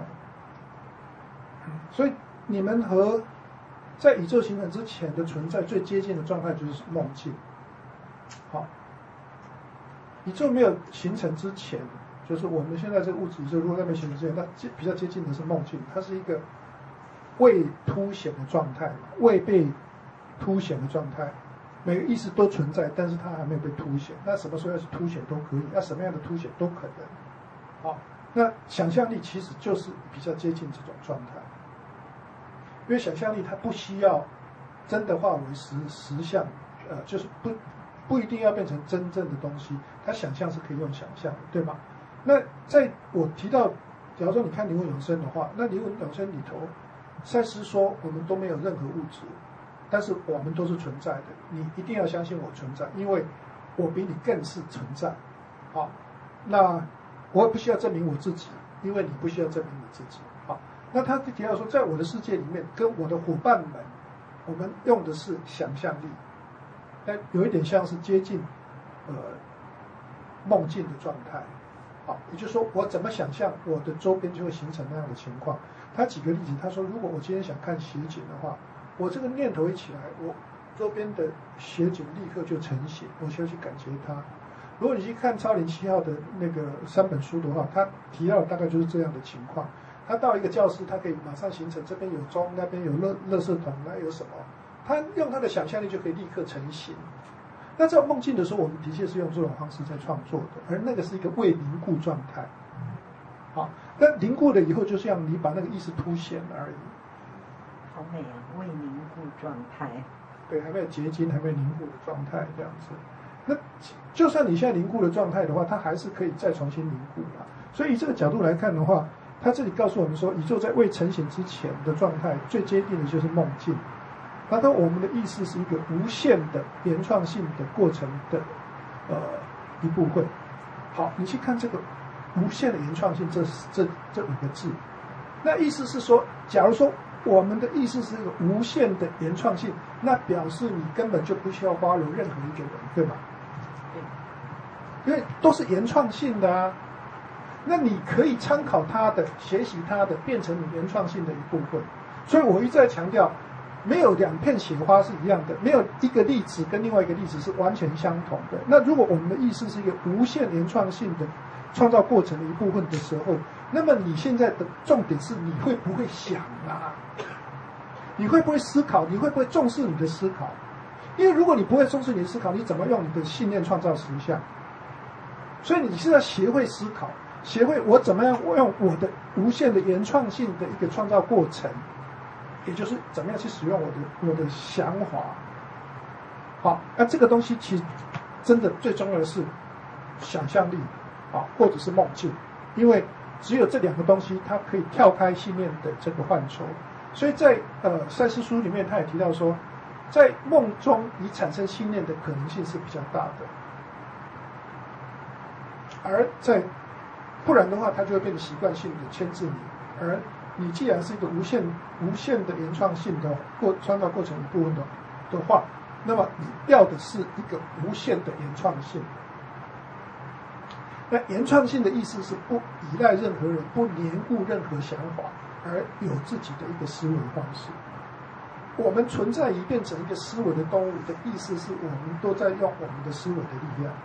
S4: 所以你们和在宇宙形成之前的存在最接近的状态就是梦境。好，宇宙没有形成之前，就是我们现在这个物质宇宙如果在没形成之前，那比较接近的是梦境，它是一个未凸显的状态，未被凸显的状态。每个意识都存在，但是它还没有被凸显。那什么时候要是凸显都可以，那什么样的凸显都可能。好，那想象力其实就是比较接近这种状态。因为想象力它不需要真的化为实实相，呃，就是不不一定要变成真正的东西，它想象是可以用想象的，对吗？那在我提到，假如说你看灵魂永生的话，那灵魂永生里头，赛斯说我们都没有任何物质，但是我们都是存在的，你一定要相信我存在，因为我比你更是存在。好，那我也不需要证明我自己，因为你不需要证明你自己。好。那他提到说，在我的世界里面，跟我的伙伴们，我们用的是想象力，但有一点像是接近呃梦境的状态。好，也就是说，我怎么想象，我的周边就会形成那样的情况。他举个例子，他说，如果我今天想看写景的话，我这个念头一起来，我周边的写景立刻就成型，我需要去感觉它。如果你去看超零七号的那个三本书的话，他提到大概就是这样的情况。他到一个教室，他可以马上形成这边有钟，那边有垃垃圾桶，那有什么？他用他的想象力就可以立刻成型。那在梦境的时候，我们的确是用这种方式在创作的，而那个是一个未凝固状态。好，那凝固了以后，就像你把那个意识凸显了而已。
S1: 好美啊，未凝固状态。
S4: 对，还没有结晶，还没有凝固的状态这样子。那就算你现在凝固的状态的话，它还是可以再重新凝固的。所以以这个角度来看的话，他这里告诉我们说，宇宙在未成型之前的状态，最接近的就是梦境。那当我们的意识是一个无限的原创性的过程的呃一部分。好，你去看这个无限的原创性这这这五个字，那意思是说，假如说我们的意识是一个无限的原创性，那表示你根本就不需要包容任何一个人，对吧？对，因为都是原创性的啊。那你可以参考它的，学习它的，变成你原创性的一部分。所以我一再强调，没有两片雪花是一样的，没有一个粒子跟另外一个粒子是完全相同的。那如果我们的意识是一个无限原创性的创造过程的一部分的时候，那么你现在的重点是你会不会想啊？你会不会思考？你会不会重视你的思考？因为如果你不会重视你的思考，你怎么用你的信念创造实相？所以你是要学会思考。学会我怎么样用我的无限的原创性的一个创造过程，也就是怎么样去使用我的我的想法。好，那这个东西其实真的最重要的是想象力啊，或者是梦境，因为只有这两个东西，它可以跳开信念的这个范畴。所以在呃赛斯书里面，他也提到说，在梦中你产生信念的可能性是比较大的，而在不然的话，它就会变成习惯性的牵制你。而你既然是一个无限无限的原创性的过创造过程一部分的的话，那么你要的是一个无限的原创性。那原创性的意思是不依赖任何人，不黏固任何想法，而有自己的一个思维方式。我们存在于变成一个思维的动物的意思是我们都在用我们的思维的力量。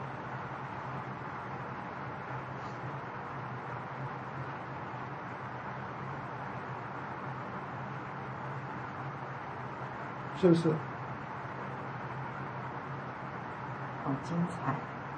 S4: 是不是？
S1: 好精彩。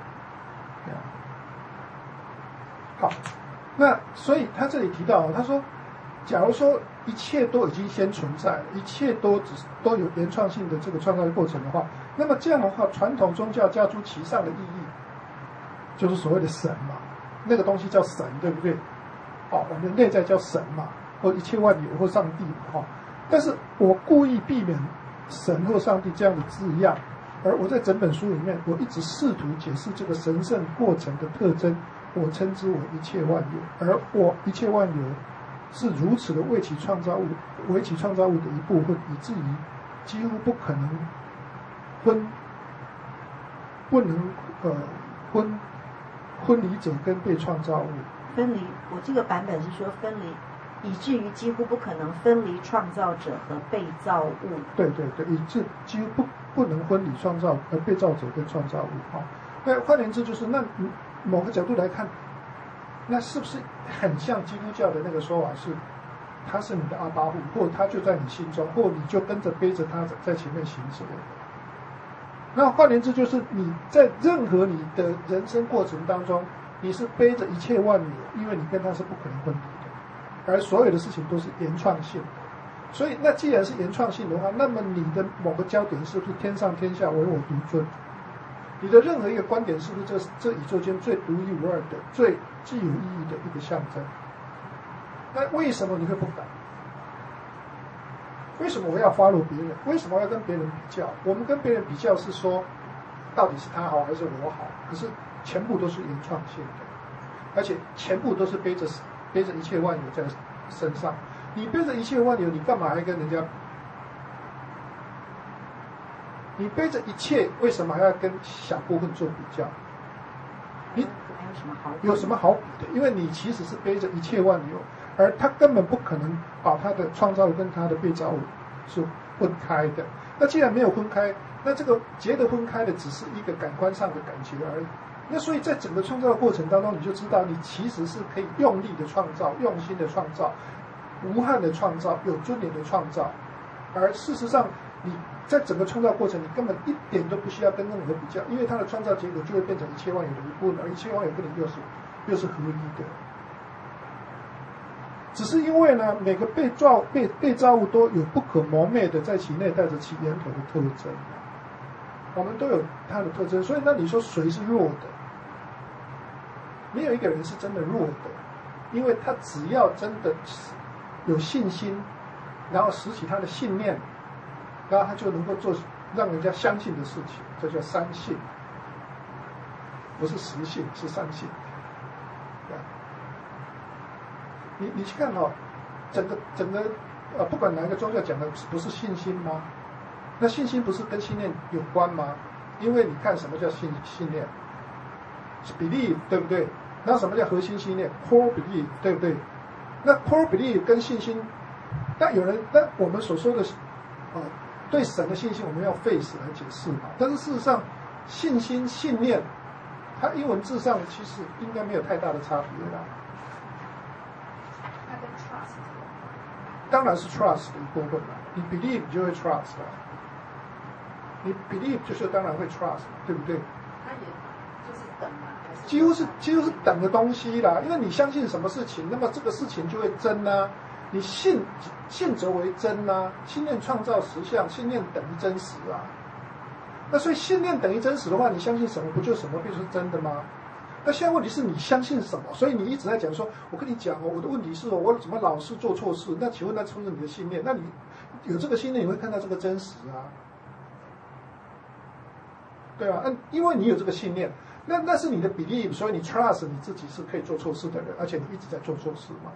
S4: 好，那所以他这里提到，他说，假如说一切都已经先存在了，一切都只都有原创性的这个创造的过程的话，那么这样的话，传统宗教加诸其上的意义，就是所谓的神嘛，那个东西叫神，对不对？哦，我们内在叫神嘛，或一切万有或上帝嘛，哈、哦。但是我故意避免神或上帝这样的字样，而我在整本书里面，我一直试图解释这个神圣过程的特征，我称之为一切万有，而我一切万有是如此的为其创造物，为其创造物的一部分，以至于几乎不可能分，不能呃分分离者跟被创造物
S1: 分离。我这个版本是说分离。以至于几乎不可能分离创造者和被造物。
S4: 对对对，以致几乎不不能分离创造呃被造者跟创造物啊。那换言之就是，那某个角度来看，那是不是很像基督教的那个说法是，他是你的阿巴父，或他就在你心中，或你就跟着背着他在前面行走。那换言之就是，你在任何你的人生过程当中，你是背着一切万有，因为你跟他是不可能分离。而所有的事情都是原创性的，所以那既然是原创性的话，那么你的某个焦点是不是天上天下唯我独尊？你的任何一个观点是不是这这宇宙间最独一无二的、最具有意义的一个象征？那为什么你会不敢？为什么我要 follow 别人？为什么要跟别人比较？我们跟别人比较是说，到底是他好还是我好？可是全部都是原创性的，而且全部都是背着。背着一切万有在身上，你背着一切万有，你干嘛还跟人家？你背着一切，为什么还要跟小部分做比较？你
S1: 还有什么好？
S4: 有什么好比的？因为你其实是背着一切万有，而他根本不可能把他的创造物跟他的被造物是分开的。那既然没有分开，那这个结得分开的只是一个感官上的感觉而已。那所以在整个创造的过程当中，你就知道你其实是可以用力的创造，用心的创造，无憾的创造，有尊严的创造。而事实上，你在整个创造过程，你根本一点都不需要跟任何比较，因为它的创造结果就会变成一切万有的一部分，而一切万有跟你又是又是合一的。只是因为呢，每个被造被被造物都有不可磨灭的在其内带着其源头的特征，我们都有它的特征。所以那你说谁是弱的？没有一个人是真的弱的，因为他只要真的有信心，然后拾起他的信念，然后他就能够做让人家相信的事情，这叫三信，不是实信，是三信。你你去看哦，整个整个呃，不管哪一个宗教讲的不是信心吗？那信心不是跟信念有关吗？因为你看什么叫信信念 ，believe 对不对？那什么叫核心信念 ？core belief 对不对？那 core belief 跟信心，那有人那我们所说的呃对神的信心，我们要 faith 来解释嘛。但是事实上，信心信念，它英文字上其实应该没有太大的差别啦。
S3: 那跟 trust
S4: 当然是 trust 的一部分了。你 believe 你就会 trust 了，你 believe 就是当然会 trust， 对不对？
S3: 它也就是等嘛，
S4: 几乎是几乎是等的东西啦，因为你相信什么事情，那么这个事情就会真啊。你信信则为真啊，信念创造实相，信念等于真实啊。那所以信念等于真实的话，你相信什么，不就什么必是真的吗？那现在问题是你相信什么？所以你一直在讲说，我跟你讲哦，我的问题是哦，我怎么老是做错事？那请问那是不是你的信念？那你有这个信念，你会看到这个真实啊。对啊，嗯，因为你有这个信念， 那那是你的 belief， 所以你 trust 你自己是可以做错事的人，而且你一直在做错事嘛。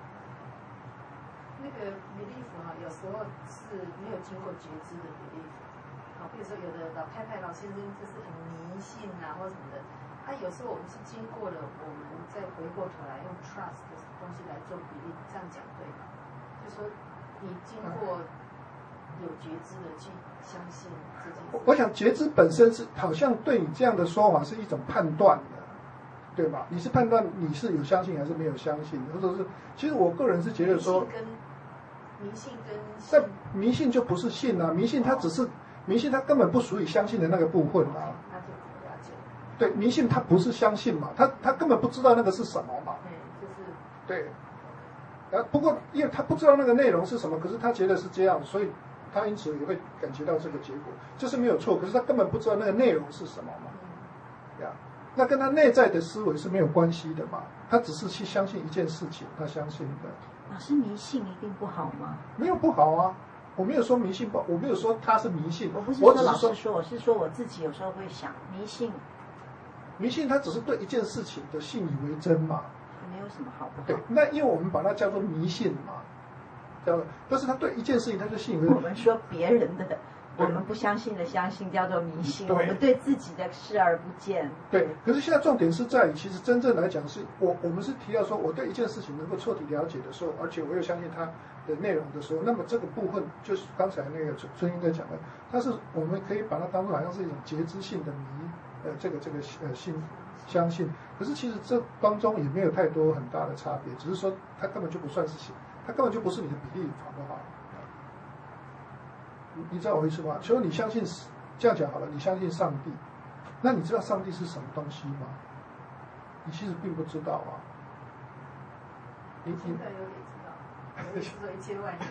S3: 那个 belief 哈，有时候是没有经过觉知的 belief。好，比如说有的老太太、老先生就是很迷信啊，或什么的。啊，有时候我们是经过了，我们再回过头来用 trust 的东西来做 belief， 这样讲对吗？就说你经过有觉知的去相信这件事。
S4: 我想觉知本身是好像对你这样的说法是一种判断的，对吧？你是判断你是有相信还是没有相信，或者是其实我个人是觉得说，
S3: 迷信跟
S4: 但迷信就不是信啊，迷信它只是。迷信它根本不属于相信的那个部分啊。
S3: 那就不了解。
S4: 对，迷信它不是相信嘛，他他根本不知道那个是什么嘛。
S3: 对，就是。
S4: 对。啊，不过因为他不知道那个内容是什么，可是他觉得是这样，所以他因此也会感觉到这个结果，这是没有错。可是他根本不知道那个内容是什么嘛。嗯。呀，那跟他内在的思维是没有关系的嘛，他只是去相信一件事情，他相信的。
S1: 老师，迷信一定不好吗？
S4: 没有不好啊。我没有说迷信不，我没有说他是迷信。
S1: 我不是说老师说，我是说我自己有时候会想迷信。
S4: 迷信他只是对一件事情的信以为真嘛，
S1: 没有什么好不好。
S4: 对，那因为我们把它叫做迷信嘛，叫做，但是他对一件事情他就信以为真。
S1: 我们说别人的，我们不相信的相信叫做迷信，我们对自己的视而不见。
S4: 对，可是现在重点是在于，其实真正来讲是我我们是提到说，我对一件事情能够彻底了解的时候，而且我又相信它的内容的时候，那么这个部分就是刚才那个春英在讲的，它是我们可以把它当作好像是一种觉知性的迷，呃，这个这个呃信相信。可是其实这当中也没有太多很大的差别，只是说它根本就不算是信，它根本就不是你的比例，好不好？你你知道我意思吗？所以你相信这样讲好了，你相信上帝，那你知道上帝是什么东西吗？你其实并不知道啊。
S3: 你现在有点知道，我是说一千万人。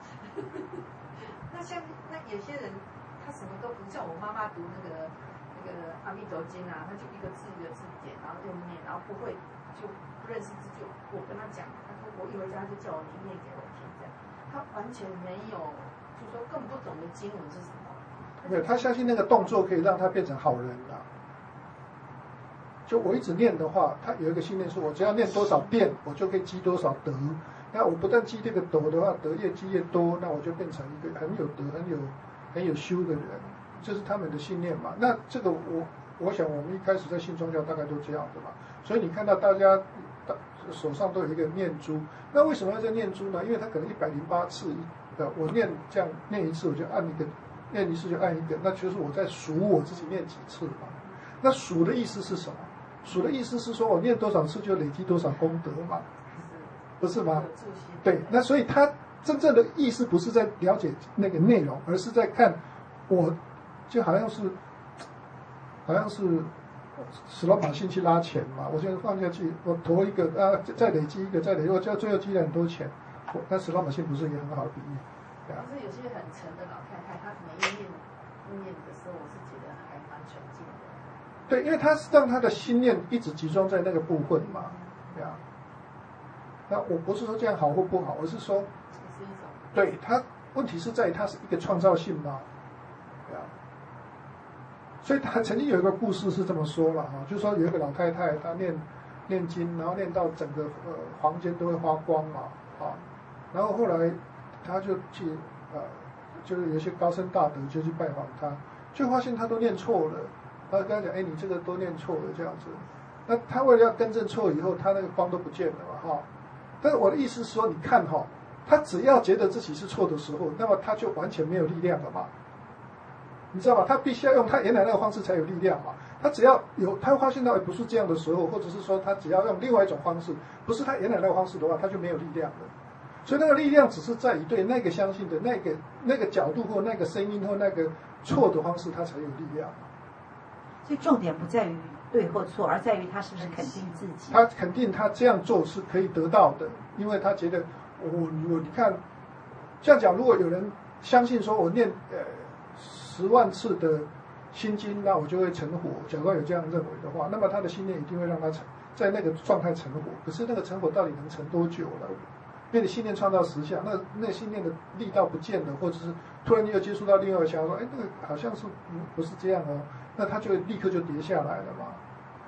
S3: 那像那有些人，他什么都不像我妈妈读那个那个阿弥陀经啊，他就一个字一个字点，然后就念，然后不会就不认识字就我跟他讲，他说我一回家就叫我念给我听，这样他完全没有，就说更不懂得经文是什么。
S4: 没有，他相信那个动作可以让他变成好人啊。就我一直念的话，他有一个信念是，我只要念多少遍，我就可以积多少德。那我不但积这个德的话，德越积越多，那我就变成一个很有德、很有很有修的人，这是他们的信念嘛。那这个我我想我们一开始在信宗教大概都这样的嘛。所以你看到大家手上都有一个念珠，那为什么要在念珠呢？因为他可能一百零八次，呃，我念这样念一次，我就按一个，念一次就按一个，那就是我在数我自己念几次嘛。那数的意思是什么？数的意思是说我念多少次就累积多少功德嘛，不是吗？对，那所以他真正的意思不是在了解那个内容，而是在看我，就好像是，好像是史罗马信去拉钱嘛，我现在放下去，我投一个啊，再累积一个，再累积，我就最后积了很多钱。那史罗马信不是一个很好的比喻？
S3: 对啊。可是有些很沉的老太太，她每一念念的时候，我是觉得还蛮纯净的。
S4: 对，因为他是让他的心念一直集中在那个部分嘛，对啊。那我不是说这样好或不好，而是说，对他问题是在于他是一个创造性嘛，对啊。所以他曾经有一个故事是这么说了哈，就是说有一个老太太，她念念经，然后念到整个呃房间都会发光嘛，啊，然后后来他就去呃，就是有些高僧大德就去拜访他，就发现他都念错了。他跟他讲，哎，你这个都念错了，这样子。那他为了要更正错以后，他那个光都不见了嘛，哈。但是我的意思是说，你看哈，他只要觉得自己是错的时候，那么他就完全没有力量了嘛。你知道吗？他必须要用他原来那个方式才有力量嘛。他只要有，他发现到不是这样的时候，或者是说他只要用另外一种方式，不是他原来那个方式的话，他就没有力量了。所以那个力量只是在于对那个相信的那个那个角度或那个声音或那个错的方式，他才有力量。
S1: 所以重点不在于对或错，而在于他是不是肯定自己。
S4: 他肯定他这样做是可以得到的，因为他觉得我我你看，这样讲，如果有人相信说我念呃十万次的心经，那我就会成火。假如有这样认为的话，那么他的心念一定会让他成在那个状态成火。可是那个成火到底能成多久了？因为你信念创造实相，那那信念的力道不见了，或者是突然你又接触到另外一个想法说，哎，那个好像是不是这样哦？那他就立刻就跌下来了嘛。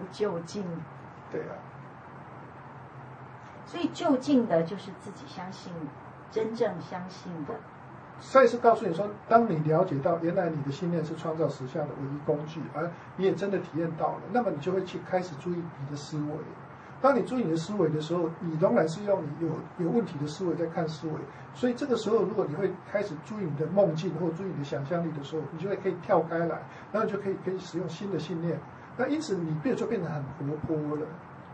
S1: 就近。
S4: 对啊。
S1: 所以就近的就是自己相信，真正相信的。
S4: 再次告诉你说，当你了解到原来你的信念是创造实相的唯一工具，而你也真的体验到了，那么你就会去开始注意你的思维。当你注意你的思维的时候，你仍然是用你有有问题的思维在看思维。所以这个时候，如果你会开始注意你的梦境或注意你的想象力的时候，你就会可以跳开来，然后你就可以可以使用新的信念。那因此你变就变得很活泼了。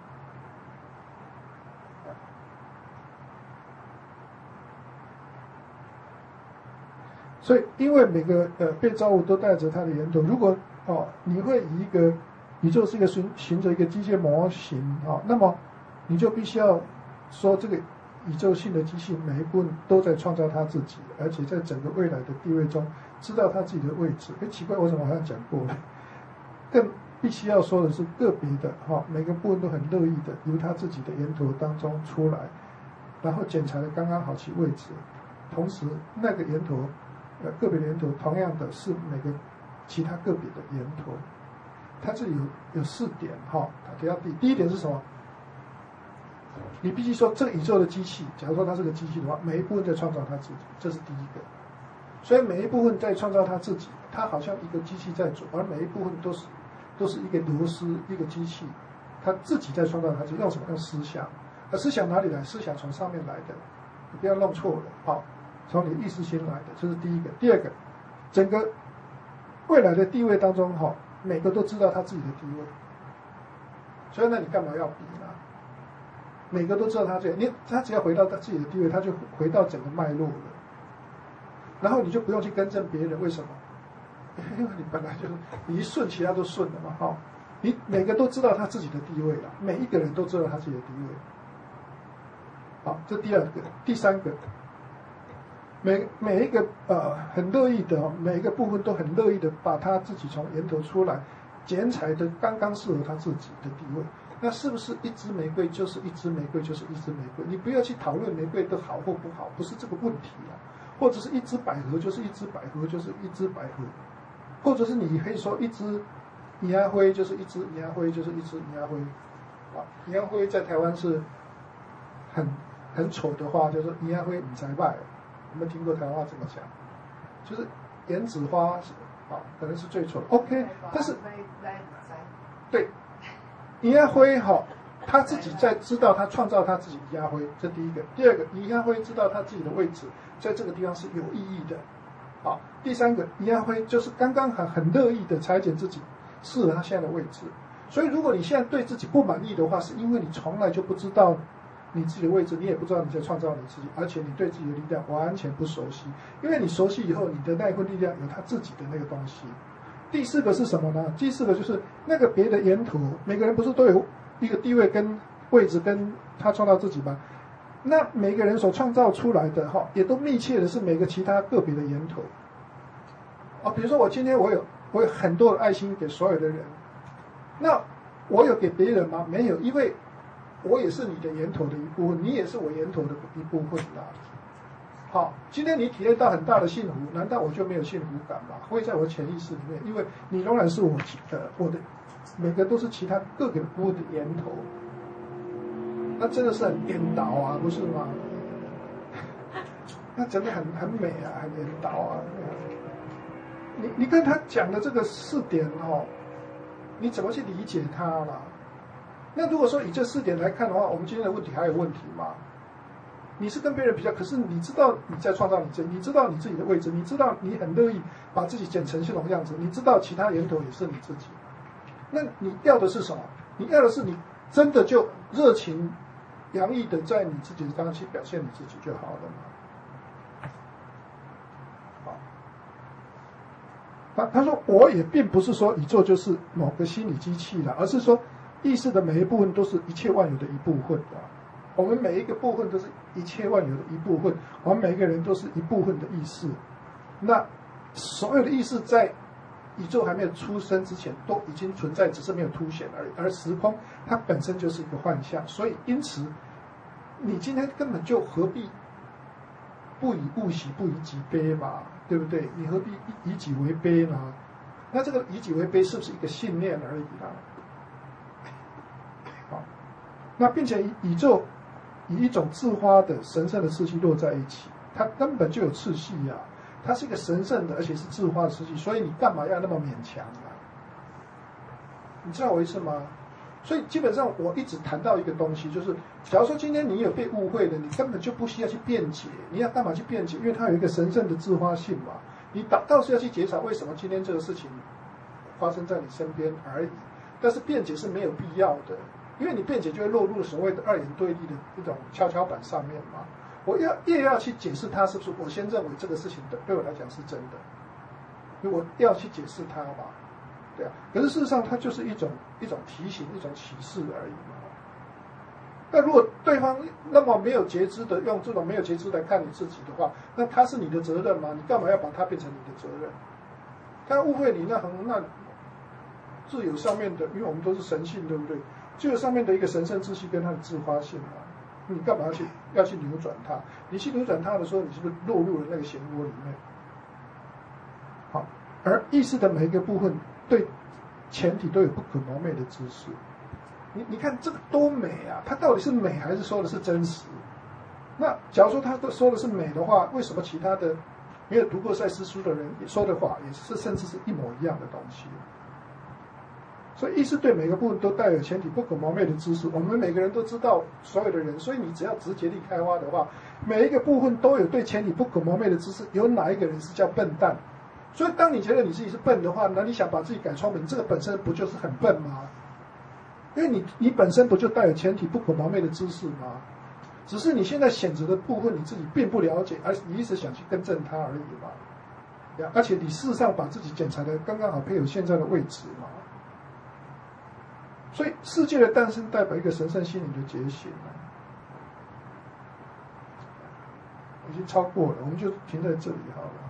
S4: 所以，因为每个呃被造物都带着它的源头，如果哦你会以一个宇宙是一个循循着一个机械模型啊、哦，那么你就必须要说这个宇宙性的机器每一部分都在创造它自己，而且在整个未来的地位中知道它自己的位置。哎，奇怪，我怎么好像讲过了？更必须要说的是个别的哈、哦，每个部分都很乐意的由它自己的源头当中出来，然后检查的刚刚好其位置，同时那个源头。呃，个别的源头同样的是每个其他个别的源头，它这里有有四点哈，它提到第第一点是什么？你必须说这个宇宙的机器，假如说它是个机器的话，每一部分在创造它自己，这是第一个。所以每一部分在创造它自己，它好像一个机器在做，而每一部分都是都是一个螺丝，一个机器，它自己在创造它自己，用什么？用思想。而思想哪里来？思想从上面来的，你不要弄错了，好。从你意识心来的，这是第一个。第二个，整个未来的地位当中，哈，每个都知道他自己的地位，所以那你干嘛要比呢？每个都知道他这，你他只要回到他自己的地位，他就回到整个脉络了。然后你就不用去更正别人，为什么？因为你本来就是你一顺，其他都顺了嘛，哈。你每个都知道他自己的地位了，每一个人都知道他自己的地位。好，这第二个，第三个。每每一个呃很乐意的，每一个部分都很乐意的把他自己从源头出来，剪裁的刚刚适合他自己的地位。那是不是一支玫瑰就是一支玫瑰就是一支玫瑰？你不要去讨论玫瑰的好或不好，不是这个问题啊。或者是一支百合就是一支百合就是一支百合，或者是你可以说一支银芽灰就是一支银芽灰就是一支银芽灰。啊，银芽灰在台湾是很很丑的话，就是银芽灰唔知摆。有没有听过台湾话怎么讲？就是胭脂花啊，可能是最丑的。OK， 但是对银芽灰哈，他自己在知道他创造他自己银芽灰，这第一个。第二个，银芽灰知道他自己的位置，在这个地方是有意义的。好，第三个，银芽灰就是刚刚很很乐意的裁剪自己适合他现在的位置。所以，如果你现在对自己不满意的话，是因为你从来就不知道。你自己的位置，你也不知道你在创造你自己，而且你对自己的力量完全不熟悉，因为你熟悉以后，你的那一份力量有他自己的那个东西。第四个是什么呢？第四个就是那个别的源头，每个人不是都有一个地位跟位置跟他创造自己吗？那每个人所创造出来的哈，也都密切的是每个其他个别的源头。哦，比如说我今天我有我有很多的爱心给所有的人，那我有给别人吗？没有，因为。我也是你的源头的一部分，你也是我源头的一部分啦。好，今天你体验到很大的幸福，难道我就没有幸福感吗？会在我潜意识里面，因为你仍然是我的，我的每个都是其他各个部分的源头。那真的是很颠倒啊，不是吗？那真的很很美啊，很颠倒啊。你你跟他讲的这个四点哦，你怎么去理解它啦？那如果说以这四点来看的话，我们今天的问题还有问题吗？你是跟别人比较，可是你知道你在创造你自己，你知道你自己的位置，你知道你很乐意把自己剪成这种样子，你知道其他源头也是你自己。那你要的是什么？你要的是你真的就热情洋溢的在你自己的当中去表现你自己就好了嘛。好，他他说我也并不是说宇宙就是某个心理机器了，而是说。意识的每一部分都是一切万有的一部分啊，我们每一个部分都是一切万有的一部分，我们每个人都是一部分的意识。那所有的意识在宇宙还没有出生之前都已经存在，只是没有凸显而已。而时空它本身就是一个幻象，所以因此你今天根本就何必不以物喜，不以己悲嘛，对不对？你何必以己为悲呢？那这个以己为悲是不是一个信念而已啦？ 那并且宇宙以一种自发的神圣的次序落在一起，它根本就有次序啊，它是一个神圣的而且是自发的次序，所以你干嘛要那么勉强啊？你知道我意思吗？所以基本上我一直谈到一个东西，就是假如说今天你有被误会的，你根本就不需要去辩解，你要干嘛去辩解？因为它有一个神圣的自发性嘛，你倒倒是要去检查为什么今天这个事情发生在你身边而已。但是辩解是没有必要的，因为你辩解就会落入所谓的二元对立的一种跷跷板上面嘛。我要越要去解释它是不是，我先认为这个事情的对我来讲是真的，因为我要去解释它嘛。对啊，可是事实上它就是一种一种提醒，一种启示而已嘛。那如果对方那么没有节制的用这种没有节制来看你自己的话，那他是你的责任吗？你干嘛要把它变成你的责任？他误会你，那很那自有上面的，因为我们都是神性，对不对？就有上面的一个神圣秩序跟它的自发性嘛。你干嘛要去要去扭转它？你去扭转它的时候，你是不是落入了那个漩涡里面？好，而意识的每一个部分对前提都有不可磨灭的知识。你你看这个多美啊！它到底是美还是说的是真实？那假如说他都说的是美的话，为什么其他的没有读过赛斯书的人说的话也是甚至是一模一样的东西？所以意识对每个部分都带有前提不可磨灭的知识，我们每个人都知道所有的人，所以你只要直觉力开发的话，每一个部分都有对前提不可磨灭的知识。有哪一个人是叫笨蛋？所以当你觉得你自己是笨的话，那你想把自己改聪明，这个本身不就是很笨吗？因为你你本身不就带有前提不可磨灭的知识吗？只是你现在选择的部分你自己并不了解，而你一直想去更正它而已嘛。而且你事实上把自己检查的刚刚好配有现在的位置嘛。所以世界的诞生代表一个神圣心灵的觉醒了，已经超过了，我们就停在这里好了。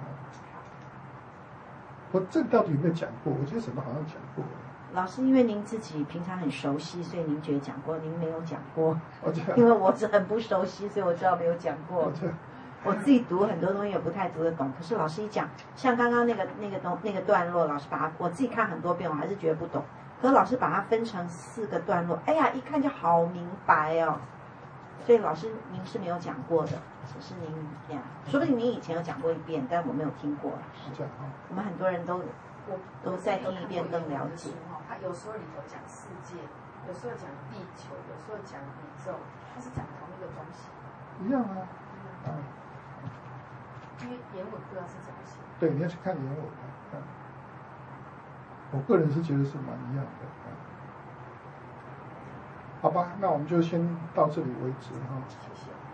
S4: 我这到底有没有讲过？我觉得什么好像讲过了。
S1: 老师，因为您自己平常很熟悉，所以您觉得讲过，您没有讲过。
S4: 哦、
S1: 因为我是很不熟悉，所以我知道没有讲过。
S4: 哦、
S1: 我自己读很多东西也不太读得懂，可是老师一讲，像刚刚那个那个东那个段落，老师把它我自己看很多遍，我还是觉得不懂。可是老师把它分成四个段落，哎呀，一看就好明白哦。所以老师您是没有讲过的，只是您这样，说不定您以前有讲过一遍，但我没有听过。
S4: 是这样啊。
S1: 我们很多人都都再听一遍更了解。
S3: 他有时候里头讲世界，有时候讲地球，有时候讲宇宙，他是讲同一个东西。
S4: 一样啊。啊。
S3: 因为原文不知道是怎么写。
S4: 对，你要去看原文啊。嗯。我个人是觉得是蛮一样的。嗯。好吧，那我们就先到这里为止哈。
S3: 谢谢。